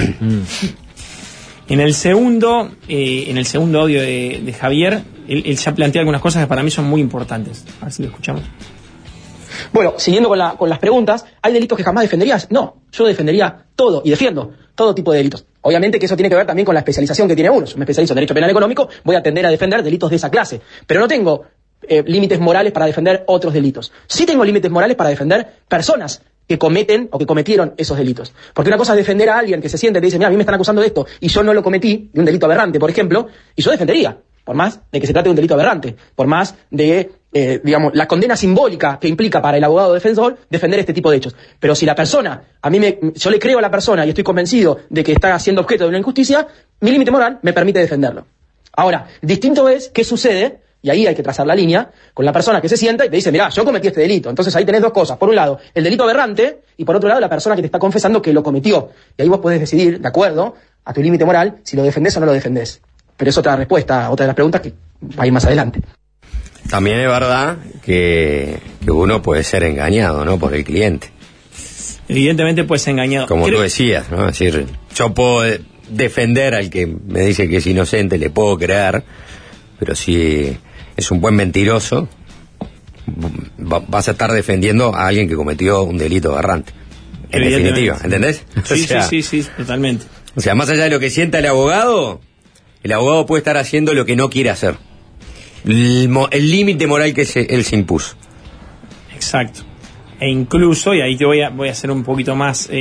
[SPEAKER 19] En el segundo audio de Javier, él ya plantea algunas cosas que para mí son muy importantes. A ver si lo escuchamos.
[SPEAKER 21] Bueno, siguiendo con las preguntas, ¿hay delitos que jamás defenderías? No, yo defendería todo y defiendo todo tipo de delitos. Obviamente que eso tiene que ver también con la especialización que tiene uno. Si me especializo en derecho penal económico, voy a tender a defender delitos de esa clase. Pero no tengo límites morales para defender otros delitos. Sí tengo límites morales para defender personas que cometen o que cometieron esos delitos. Porque una cosa es defender a alguien que se siente y te dice, mira, a mí me están acusando de esto y yo no lo cometí, de un delito aberrante, por ejemplo, y yo defendería, por más de que se trate de un delito aberrante, por más de, la condena simbólica que implica para el abogado defensor defender este tipo de hechos. Pero si la persona, yo le creo a la persona y estoy convencido de que está siendo objeto de una injusticia, mi límite moral me permite defenderlo. Ahora, distinto es qué sucede, y ahí hay que trazar la línea, con la persona que se sienta y te dice, mirá, yo cometí este delito. Entonces ahí tenés dos cosas. Por un lado, el delito aberrante, y por otro lado, la persona que te está confesando que lo cometió. Y ahí vos podés decidir, de acuerdo a tu límite moral, si lo defendés o no lo defendés. Pero es otra respuesta, otra de las preguntas que va a ir más adelante.
[SPEAKER 5] También es verdad que uno puede ser engañado, ¿no? Por el cliente.
[SPEAKER 19] evidentemente pues engañado.
[SPEAKER 5] Como tú decías, ¿no? Es decir, yo puedo defender al que me dice que es inocente, le puedo creer, pero si es un buen mentiroso, vas a estar defendiendo a alguien que cometió un delito aberrante. En definitiva, ¿entendés?
[SPEAKER 19] Sí, totalmente.
[SPEAKER 5] O sea, más allá de lo que sienta el abogado puede estar haciendo lo que no quiere hacer. El límite moral que él se impuso.
[SPEAKER 19] Exacto. E incluso, y ahí te voy a hacer un poquito más,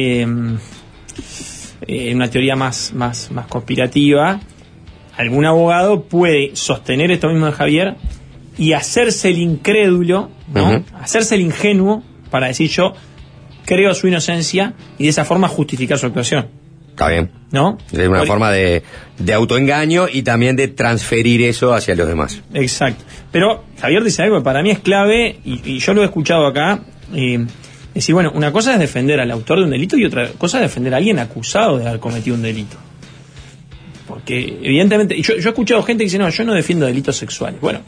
[SPEAKER 19] una teoría más conspirativa, algún abogado puede sostener esto mismo de Javier y hacerse el incrédulo, ¿no? Uh-huh. Hacerse el ingenuo para decir yo creo su inocencia y de esa forma justificar su actuación.
[SPEAKER 5] Está bien.
[SPEAKER 19] ¿No?
[SPEAKER 5] Es una forma de autoengaño y también de transferir eso hacia los demás.
[SPEAKER 19] Exacto. Pero Javier dice algo que para mí es clave y yo lo he escuchado acá. Decir, bueno, una cosa es defender al autor de un delito y otra cosa es defender a alguien acusado de haber cometido un delito. Porque evidentemente, yo he escuchado gente que dice, no, yo no defiendo delitos sexuales. Bueno,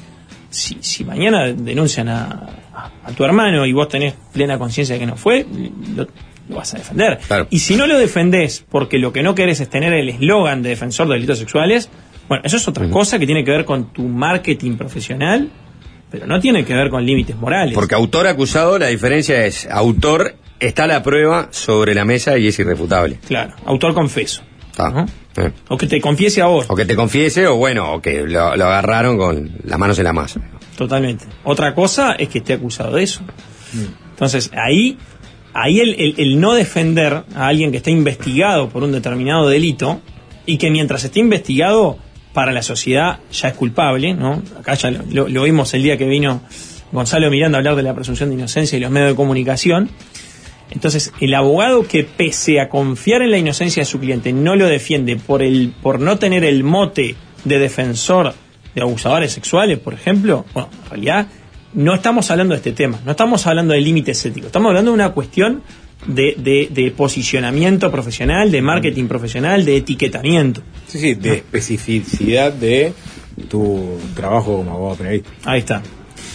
[SPEAKER 19] si mañana denuncian a tu hermano y vos tenés plena conciencia de que no fue, lo vas a defender. Claro. Y si no lo defendés porque lo que no querés es tener el eslogan de defensor de delitos sexuales, bueno, eso es otra cosa que tiene que ver con tu marketing profesional, pero no tiene que ver con límites morales.
[SPEAKER 5] Porque autor acusado, la diferencia es, autor está la prueba sobre la mesa y es irrefutable.
[SPEAKER 19] Claro, autor confeso.
[SPEAKER 5] ¿no?
[SPEAKER 19] O que te confiese a vos.
[SPEAKER 5] O que te confiese, o bueno, o que lo agarraron con las manos en la masa.
[SPEAKER 19] Totalmente. Otra cosa es que esté acusado de eso. Entonces, ahí el no defender a alguien que está investigado por un determinado delito y que mientras esté investigado para la sociedad ya es culpable, ¿no? Acá ya lo vimos el día que vino Gonzalo Miranda a hablar de la presunción de inocencia y los medios de comunicación. Entonces, el abogado que pese a confiar en la inocencia de su cliente no lo defiende por no tener el mote de defensor de abusadores sexuales, por ejemplo, bueno, en realidad no estamos hablando de este tema, no estamos hablando de límites éticos, estamos hablando de una cuestión de posicionamiento profesional, de marketing profesional, de etiquetamiento.
[SPEAKER 11] Sí, de especificidad de tu trabajo como abogado penalista.
[SPEAKER 19] Ahí está.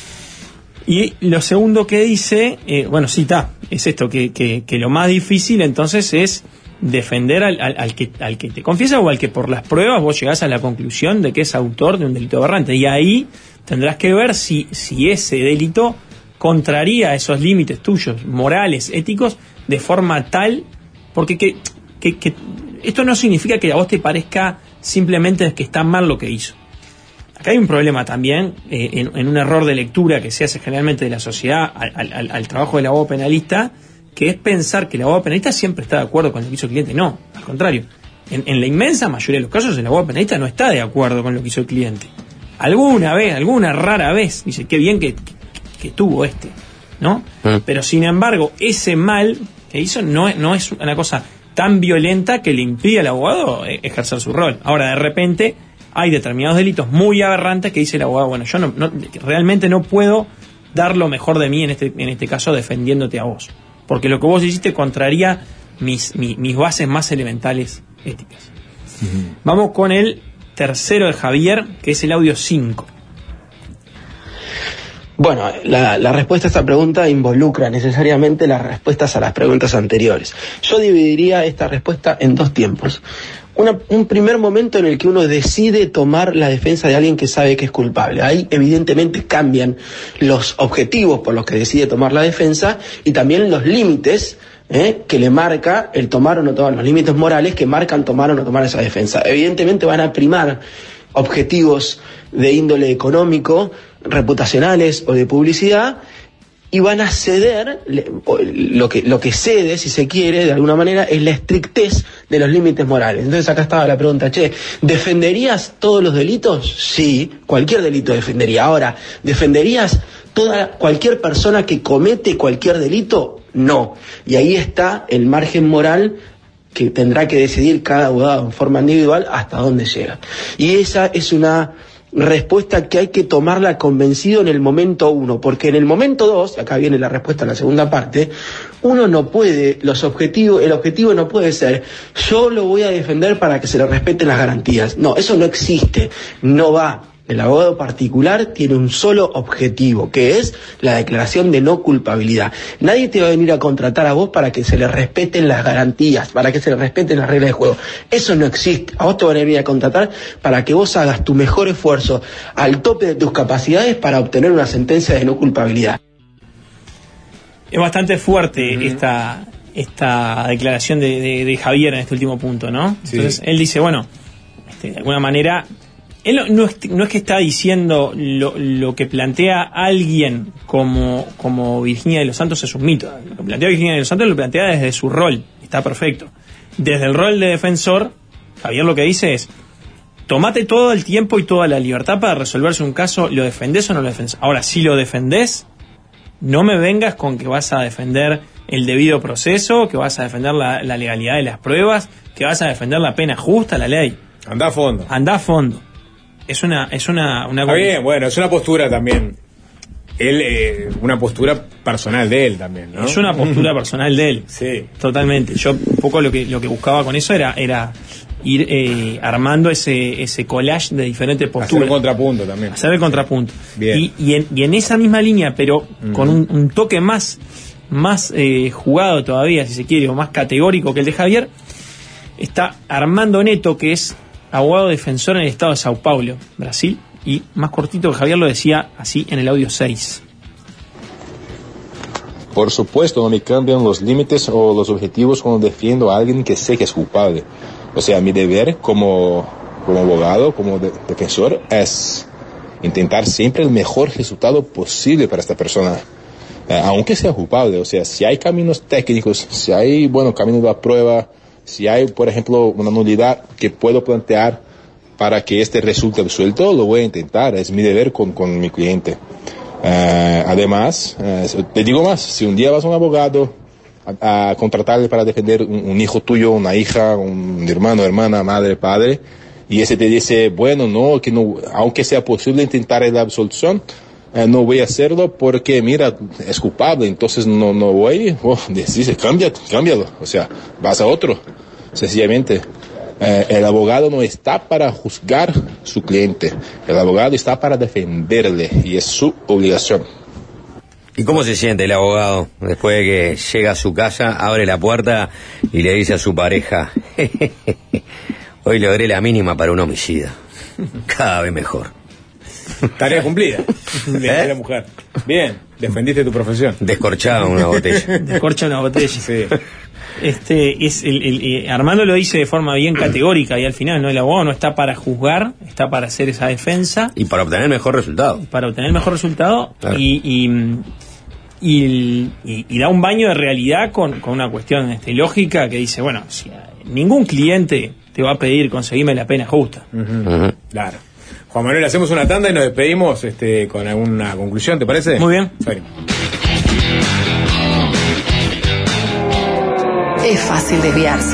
[SPEAKER 19] Y lo segundo que dice, es esto, que lo más difícil entonces es defender al que te confiesa o al que por las pruebas vos llegás a la conclusión de que es autor de un delito aberrante. Y ahí tendrás que ver si ese delito contraría esos límites tuyos, morales, éticos, de forma tal, porque que esto no significa que a vos te parezca simplemente que está mal lo que hizo. Acá hay un problema también, en un error de lectura que se hace generalmente de la sociedad al trabajo del abogado penalista, que es pensar que el abogado penalista siempre está de acuerdo con lo que hizo el cliente. No, al contrario. En la inmensa mayoría de los casos el abogado penalista no está de acuerdo con lo que hizo el cliente. Alguna rara vez, dice, qué bien que tuvo ¿no? Pero sin embargo, ese mal que hizo no es una cosa tan violenta que le impide al abogado ejercer su rol. Ahora, de repente, hay determinados delitos muy aberrantes que dice el abogado, bueno, yo realmente no puedo dar lo mejor de mí en este caso defendiéndote a vos, porque lo que vos hiciste contraría mis bases más elementales éticas. Vamos con el tercero de Javier, que es el audio 5.
[SPEAKER 21] Bueno, la respuesta a esta pregunta involucra necesariamente las respuestas a las preguntas anteriores. Yo dividiría esta respuesta en dos tiempos. Un primer momento en el que uno decide tomar la defensa de alguien que sabe que es culpable. Ahí evidentemente cambian los objetivos por los que decide tomar la defensa y también los límites que le marca el tomar o no tomar, los límites morales que marcan tomar o no tomar esa defensa. Evidentemente van a primar objetivos de índole económico, reputacionales o de publicidad, y van a ceder, lo que cede, si se quiere, de alguna manera, es la estrictez de los límites morales. Entonces acá estaba la pregunta, ¿defenderías todos los delitos? Sí, cualquier delito defendería. Ahora, ¿defenderías cualquier persona que comete cualquier delito? No. Y ahí está el margen moral que tendrá que decidir cada abogado en forma individual hasta dónde llega. Y esa es una respuesta que hay que tomarla convencido en el momento 1, porque en el momento 2, acá viene la respuesta a la segunda parte, uno no puede, el objetivo no puede ser, yo lo voy a defender para que se le respeten las garantías. No, eso no existe, no va. El abogado particular tiene un solo objetivo, que es la declaración de no culpabilidad. Nadie te va a venir a contratar a vos para que se le respeten las garantías, para que se le respeten las reglas de juego. Eso no existe. A vos te van a venir a contratar para que vos hagas tu mejor esfuerzo al tope de tus capacidades para obtener una sentencia de no culpabilidad.
[SPEAKER 19] Es bastante fuerte esta declaración de Javier en este último punto, ¿no? Sí. Entonces él dice, bueno, de alguna manera, él no es que está diciendo lo que plantea alguien como Virginia de los Santos es un mito. Lo que plantea Virginia de los Santos lo plantea desde su rol, está perfecto. Desde el rol de defensor, Javier lo que dice es, tomate todo el tiempo y toda la libertad para resolverse un caso, ¿lo defendés o no lo defendés? Ahora, si lo defendés, no me vengas con que vas a defender el debido proceso, que vas a defender la legalidad de las pruebas, que vas a defender la pena justa, la ley.
[SPEAKER 11] Andá a fondo.
[SPEAKER 19] Andá a fondo. Es una
[SPEAKER 11] Está bien, bueno, es una postura también. Él, una postura personal de él también, ¿no?
[SPEAKER 19] Es una postura personal de él.
[SPEAKER 11] Sí.
[SPEAKER 19] Totalmente. Yo un poco lo que buscaba con eso era ir armando ese collage de diferentes posturas.
[SPEAKER 11] Hacer el contrapunto también.
[SPEAKER 19] Hacer el contrapunto.
[SPEAKER 11] Bien.
[SPEAKER 19] Y en esa misma línea, pero con un toque más jugado todavía, si se quiere, o más categórico que el de Javier, está Armando Neto, que es abogado defensor en el estado de Sao Paulo, Brasil, y más cortito que Javier lo decía así en el audio 6.
[SPEAKER 4] Por supuesto, no me cambian los límites o los objetivos cuando defiendo a alguien que sé que es culpable. O sea, mi deber como abogado, como defensor, es intentar siempre el mejor resultado posible para esta persona, aunque sea culpable. O sea, si hay caminos técnicos, si hay, caminos de la prueba, si hay, por ejemplo, una nulidad que puedo plantear para que este resulte absuelto, lo voy a intentar. Es mi deber con mi cliente. Además, te digo más, si un día vas a un abogado a contratarle para defender un hijo tuyo, una hija, un hermano, hermana, madre, padre, y ese te dice, que no, aunque sea posible intentar la absolución, no voy a hacerlo porque, mira, es culpable, entonces no voy, dice, cámbialo, o sea, vas a otro, sencillamente. El abogado no está para juzgar su cliente, el abogado está para defenderle y es su obligación.
[SPEAKER 5] ¿Y cómo se siente el abogado después de que llega a su casa, abre la puerta y le dice a su pareja, hoy logré la mínima para un homicida, cada vez mejor?
[SPEAKER 11] Tarea cumplida, de la mujer. Bien, defendiste tu profesión.
[SPEAKER 5] Descorchaba una botella.
[SPEAKER 19] Descorcha una botella.
[SPEAKER 11] Sí.
[SPEAKER 19] Armando lo dice de forma bien categórica y al final, ¿no? El abogado no está para juzgar, está para hacer esa defensa.
[SPEAKER 5] Y para obtener el mejor resultado.
[SPEAKER 19] Claro. Y da un baño de realidad con una cuestión lógica que dice, si ningún cliente te va a pedir conseguirme la pena justa.
[SPEAKER 11] Claro. Juan Manuel, hacemos una tanda y nos despedimos con alguna conclusión, ¿te parece?
[SPEAKER 19] Muy bien.
[SPEAKER 11] Sí.
[SPEAKER 1] Es fácil desviarse.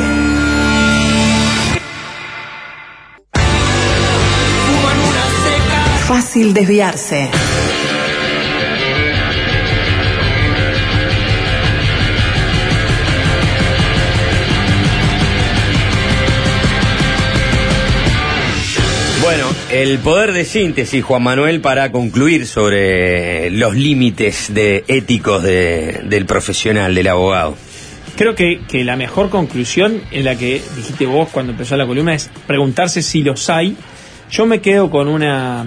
[SPEAKER 1] Fácil desviarse.
[SPEAKER 5] Bueno, el poder de síntesis, Juan Manuel, para concluir sobre los límites éticos del profesional, del abogado.
[SPEAKER 19] Creo que la mejor conclusión es la que dijiste vos cuando empezó la columna, es preguntarse si los hay. Yo me quedo con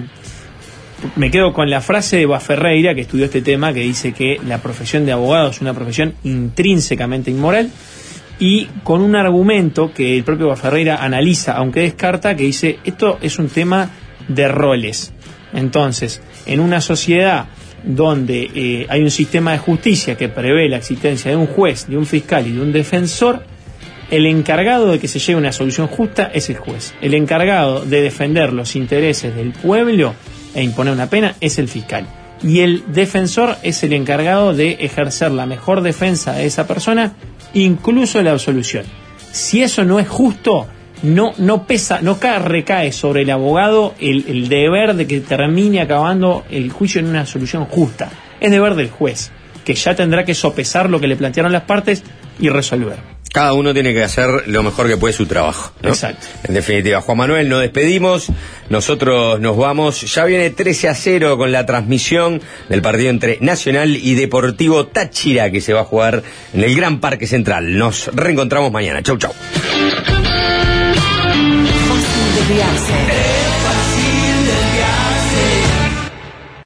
[SPEAKER 19] la frase de Baferreira, que estudió este tema, que dice que la profesión de abogado es una profesión intrínsecamente inmoral, y con un argumento que el propio Baferreira analiza, aunque descarta, que dice, esto es un tema de roles. Entonces, en una sociedad donde hay un sistema de justicia que prevé la existencia de un juez, de un fiscal y de un defensor, el encargado de que se llegue a una solución justa es el juez. El encargado de defender los intereses del pueblo e imponer una pena es el fiscal. Y el defensor es el encargado de ejercer la mejor defensa de esa persona, incluso la absolución. Si eso no es justo, no recae sobre el abogado el deber de que termine acabando el juicio en una solución justa. Es deber del juez, que ya tendrá que sopesar lo que le plantearon las partes y resolver.
[SPEAKER 5] Cada uno tiene que hacer lo mejor que puede su trabajo, ¿no?
[SPEAKER 19] Exacto.
[SPEAKER 5] En definitiva, Juan Manuel, nos despedimos, nosotros nos vamos. Ya viene 13-0 con la transmisión del partido entre Nacional y Deportivo Táchira, que se va a jugar en el Gran Parque Central. Nos reencontramos mañana. Chau, chau.
[SPEAKER 1] Fácil desviarse.